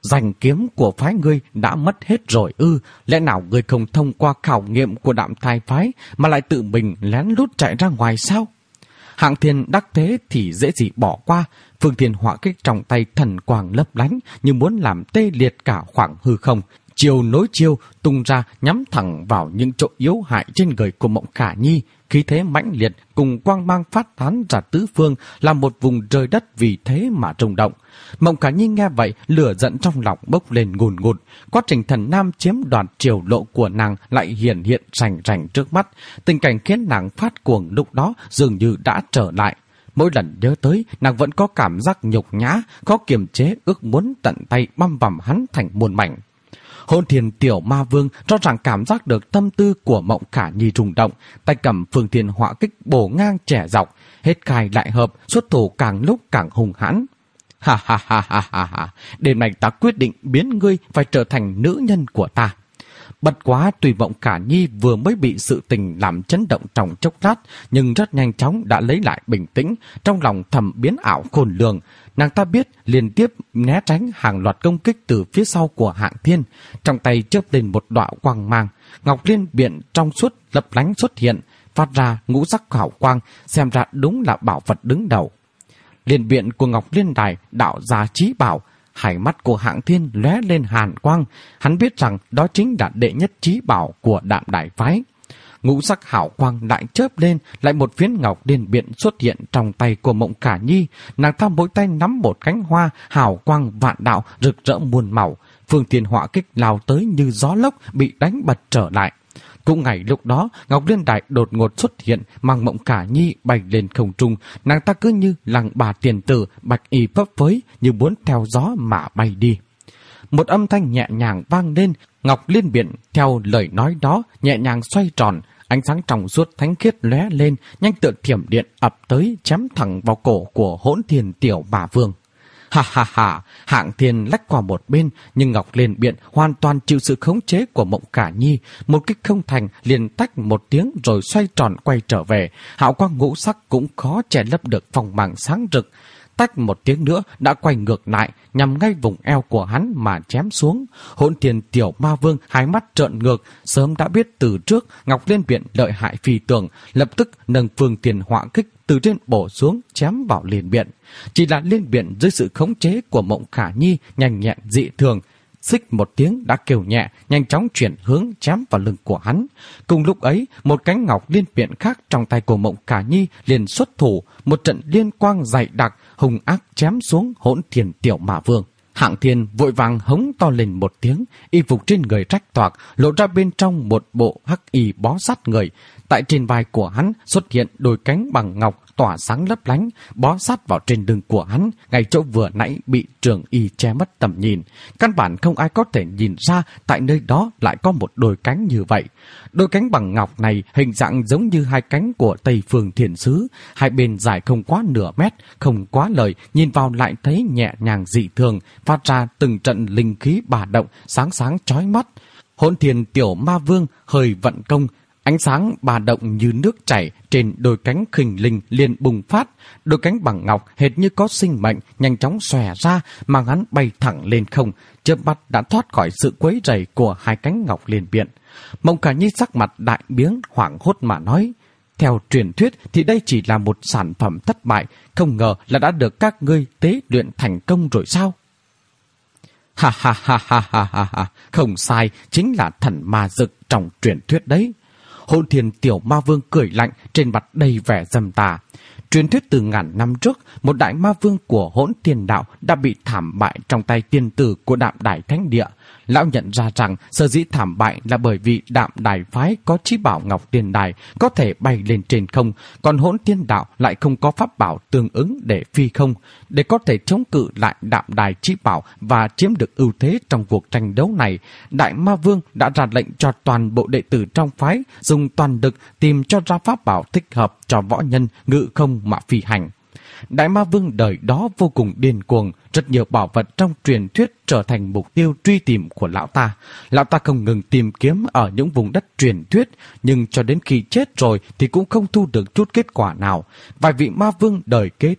danh kiếm của phái ngươi đã mất hết rồi ư? Lẽ nào ngươi không thông qua khảo nghiệm của Đạm Thai phái mà lại tự mình lén lút chạy ra ngoài sao? Hạng Thiên đắc thế thì dễ gì bỏ qua. Phương Thiên hỏa kích trong tay thần quang lấp lánh như muốn làm tê liệt cả khoảng hư không. Chiều nối chiều tung ra nhắm thẳng vào những chỗ yếu hại trên người của Mộng Khả Nhi. Khí thế mãnh liệt cùng quang mang phát tán ra tứ phương, làm một vùng trời đất vì thế mà rung động. Mộng Khả Nhi nghe vậy, lửa giận trong lòng bốc lên ngùn ngụt. Quá trình thần nam chiếm đoạt triều lộ của nàng lại hiện rành rành trước mắt. Tình cảnh khiến nàng phát cuồng lúc đó dường như đã trở lại. Mỗi lần nhớ tới, nàng vẫn có cảm giác nhục nhã, khó kiềm chế, ước muốn tận tay băm vằm hắn thành muôn mảnh. Hỗn Thiên Tiểu Ma Vương rõ ràng cảm giác được tâm tư của Mộng Khả Nhi rung động, tay cầm Phương Thiên hỏa kích bổ ngang chẻ dọc, hết khai lại hợp, xuất thủ càng lúc càng hung hãn. Ha ha ha ha ha ha, đêm nay ta quyết định biến ngươi phải trở thành nữ nhân của ta. Bất quá tuy Mộng Khả Nhi vừa mới bị sự tình làm chấn động trong chốc lát, nhưng rất nhanh chóng đã lấy lại bình tĩnh, trong lòng thầm biến ảo khôn lường. Nàng ta biết liên tiếp né tránh hàng loạt công kích từ phía sau của Hạng Thiên, trong tay chớp lên một đạo quang mang, ngọc liên biện trong suốt lấp lánh xuất hiện, phát ra ngũ sắc hào quang, xem ra đúng là bảo vật đứng đầu. Liên biện của Ngọc Liên Đài đạo ra chí bảo, hai mắt của Hạng Thiên lóe lên hàn quang, hắn biết rằng đó chính là đệ nhất chí bảo của Đạm Đài phái. Ngũ sắc hào quang lại chớp lên, lại một phiến ngọc liên biện xuất hiện trong tay của Mộng Khả Nhi. Nàng ta mỗi tay nắm một cánh hoa, hào quang vạn đạo rực rỡ muôn màu. Phương Thiên hỏa kích lao tới như gió lốc bị đánh bật trở lại. Cũng ngày lúc đó, Ngọc Liên Đài đột ngột xuất hiện, mang Mộng Khả Nhi bay lên không trung. Nàng ta cứ như lăng bà tiền tử, bạch y phấp phới, như muốn theo gió mà bay đi. Một âm thanh nhẹ nhàng vang lên, Ngọc Liên biện theo lời nói đó nhẹ nhàng xoay tròn, ánh sáng trong suốt thánh khiết lóe lên, nhanh tựa thiểm điện ập tới chém thẳng vào cổ của Hỗn Thiên Tiểu Ma Vương. Ha ha ha, Hạng Thiên lách qua một bên, nhưng Ngọc Liên biện hoàn toàn chịu sự khống chế của Mộng Khả Nhi, một kích không thành liền tách một tiếng rồi xoay tròn quay trở về, hào quang ngũ sắc cũng khó che lấp được phong màng sáng rực. Tách một tiếng nữa đã quay ngược lại, nhằm ngay vùng eo của hắn mà chém xuống. Hỗn Thiên Tiểu Ma Vương hai mắt trợn ngược, sớm đã biết từ trước Ngọc Liên biện lợi hại phi tưởng, lập tức nâng Phương Thiên hỏa kích từ trên bổ xuống chém vào Liên biện. Chỉ là Liên biện dưới sự khống chế của Mộng Khả Nhi nhanh nhẹn dị thường, xích một tiếng đã kêu nhẹ, nhanh chóng chuyển hướng chém vào lưng của hắn. Cùng lúc ấy, một cánh ngọc liên biện khác trong tay của Mộng Khả Nhi liền xuất thủ, một trận liên quang dày đặc hung ác chém xuống Hỗn Thiên Tiểu Ma Vương. Hạng Thiên vội vàng hống to lên một tiếng, y phục trên người rách toạc, lộ ra bên trong một bộ hắc y bó sát người. Tại trên vai của hắn xuất hiện đôi cánh bằng ngọc tỏa sáng lấp lánh, bó sát vào trên lưng của hắn, ngay chỗ vừa nãy bị trường y che mất tầm nhìn. Căn bản không ai có thể nhìn ra tại nơi đó lại có một đôi cánh như vậy. Đôi cánh bằng ngọc này hình dạng giống như hai cánh của Tây Phương Thiền Sứ, hai bên dài không quá nửa mét, không quá lời, nhìn vào lại thấy nhẹ nhàng dị thường, phát ra từng trận linh khí bà động, sáng sáng chói mắt. Hỗn Thiên Tiểu Ma Vương hơi vận công, ánh sáng bà động như nước chảy trên đôi cánh khinh linh liền bùng phát, đôi cánh bằng ngọc hệt như có sinh mệnh nhanh chóng xòe ra, mang hắn bay thẳng lên không, chớp mắt đã thoát khỏi sự quấy rầy của hai cánh ngọc liên biện. Mộng Khả Nhi sắc mặt đại biến, hoảng hốt mà nói: theo truyền thuyết thì đây chỉ là một sản phẩm thất bại, không ngờ là đã được các ngươi tế luyện thành công rồi sao? Ha ha ha ha ha ha ha, không sai, chính là thần ma dực trong truyền thuyết đấy. Hỗn Thiên Tiểu Ma Vương cười lạnh, trên mặt đầy vẻ dâm tà. Truyền thuyết từ ngàn năm trước, một đại ma vương của Hỗn Thiên Đạo đã bị thảm bại trong tay tiên tử của Đạm Đài Thánh Địa. Lão nhận ra rằng sở dĩ thảm bại là bởi vì Đạm Đài phái có chí bảo Ngọc Liên Đài có thể bay lên trên không, còn Hỗn Thiên Đạo lại không có pháp bảo tương ứng để phi không. Để có thể chống cự lại Đạm Đài chí bảo và chiếm được ưu thế trong cuộc tranh đấu này, Đại Ma Vương đã ra lệnh cho toàn bộ đệ tử trong phái dùng toàn lực tìm cho ra pháp bảo thích hợp cho võ nhân ngự không mà phi hành. Đại Ma Vương đời đó vô cùng điên cuồng, rất nhiều bảo vật trong truyền thuyết trở thành mục tiêu truy tìm của lão ta. Lão ta không ngừng tìm kiếm ở những vùng đất truyền thuyết, nhưng cho đến khi chết rồi thì cũng không thu được chút kết quả nào. Vài vị Ma Vương đời kế tiếp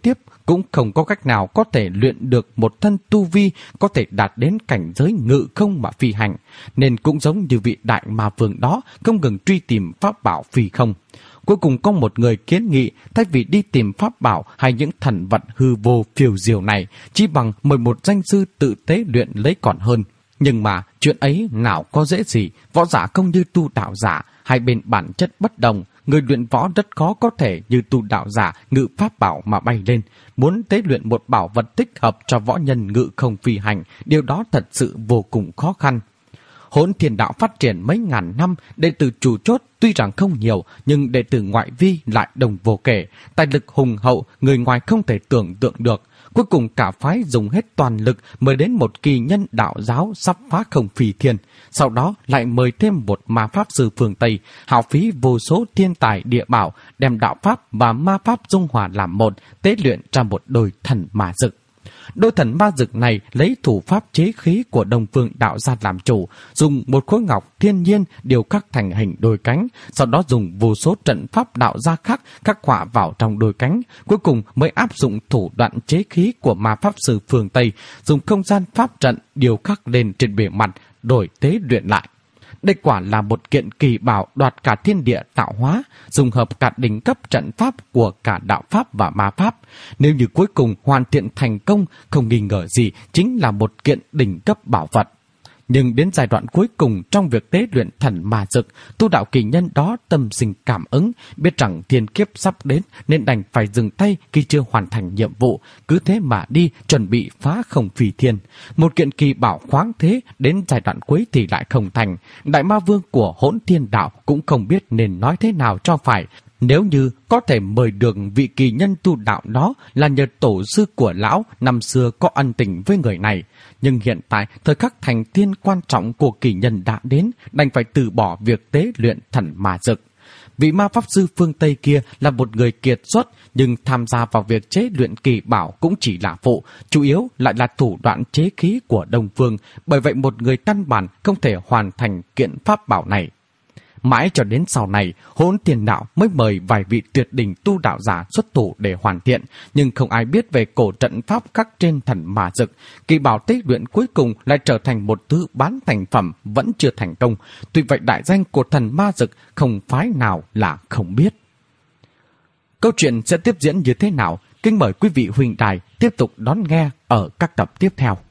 cũng không có cách nào có thể luyện được một thân tu vi có thể đạt đến cảnh giới ngự không mà phi hành, nên cũng giống như vị đại ma vương đó không ngừng truy tìm pháp bảo phi không. Cuối cùng có một người kiến nghị thay vì đi tìm pháp bảo hay những thần vật hư vô phiêu diêu này, chỉ bằng mời một danh sư tự tế luyện lấy còn hơn. Nhưng mà chuyện ấy nào có dễ gì, võ giả không như tu đạo giả, hai bên bản chất bất đồng. Người luyện võ rất khó có thể như tu đạo giả ngự pháp bảo mà bay lên. Muốn tế luyện một bảo vật thích hợp cho võ nhân ngự không phi hành, điều đó thật sự vô cùng khó khăn. Hỗn Thiên Đạo phát triển mấy ngàn năm, đệ tử chủ chốt tuy rằng không nhiều, nhưng đệ tử ngoại vi lại đồng vô kể, tài lực hùng hậu, người ngoài không thể tưởng tượng được. Cuối cùng cả phái dùng hết toàn lực mới đến một kỳ nhân đạo giáo sắp phá không phi thiên. Sau đó lại mời thêm một ma pháp sư phương Tây, hao phí vô số thiên tài địa bảo, đem đạo pháp và ma pháp dung hòa làm một, tế luyện ra một đôi thần ma dực. Đôi thần ma dực này lấy thủ pháp chế khí của Đông Phương đạo gia làm chủ, dùng một khối ngọc thiên nhiên điều khắc thành hình đôi cánh, sau đó dùng vô số trận pháp đạo gia khác khắc họa vào trong đôi cánh, cuối cùng mới áp dụng thủ đoạn chế khí của ma pháp sư phương Tây, dùng không gian pháp trận điều khắc lên trên bề mặt, đổi tế luyện lại. Đây quả là một kiện kỳ bảo đoạt cả thiên địa tạo hóa, dùng hợp cả đỉnh cấp trận pháp của cả đạo pháp và ma pháp. Nếu như cuối cùng hoàn thiện thành công, không nghi ngờ gì chính là một kiện đỉnh cấp bảo vật. Nhưng đến giai đoạn cuối cùng trong việc tế luyện thần ma dực, tu đạo kỳ nhân đó tâm sinh cảm ứng, biết rằng thiên kiếp sắp đến nên đành phải dừng tay khi chưa hoàn thành nhiệm vụ, cứ thế mà đi chuẩn bị phá không phi thiên. Một kiện kỳ bảo khoáng thế, đến giai đoạn cuối thì lại không thành. Đại ma vương của Hỗn Thiên Đạo cũng không biết nên nói thế nào cho phải. Nếu như có thể mời được vị kỳ nhân tu đạo đó là nhờ tổ sư của lão năm xưa có ân tình với người này. Nhưng hiện tại thời khắc thành tiên quan trọng của kỳ nhân đã đến, đành phải từ bỏ việc tế luyện thần ma dực. Vị ma pháp sư phương Tây kia là một người kiệt xuất, nhưng tham gia vào việc chế luyện kỳ bảo cũng chỉ là phụ, chủ yếu lại là thủ đoạn chế khí của Đông Phương, bởi vậy một người căn bản không thể hoàn thành kiện pháp bảo này. Mãi cho đến sau này, Hỗn Thiên Đạo mới mời vài vị tuyệt đỉnh tu đạo giả xuất thủ để hoàn thiện, nhưng không ai biết về cổ trận pháp khắc trên thần ma dực. Kỳ bảo tế luyện cuối cùng lại trở thành một thứ bán thành phẩm vẫn chưa thành công. Tuy vậy đại danh của thần ma dực không phái nào là không biết. Câu chuyện sẽ tiếp diễn như thế nào? Kính mời quý vị huynh đài tiếp tục đón nghe ở các tập tiếp theo.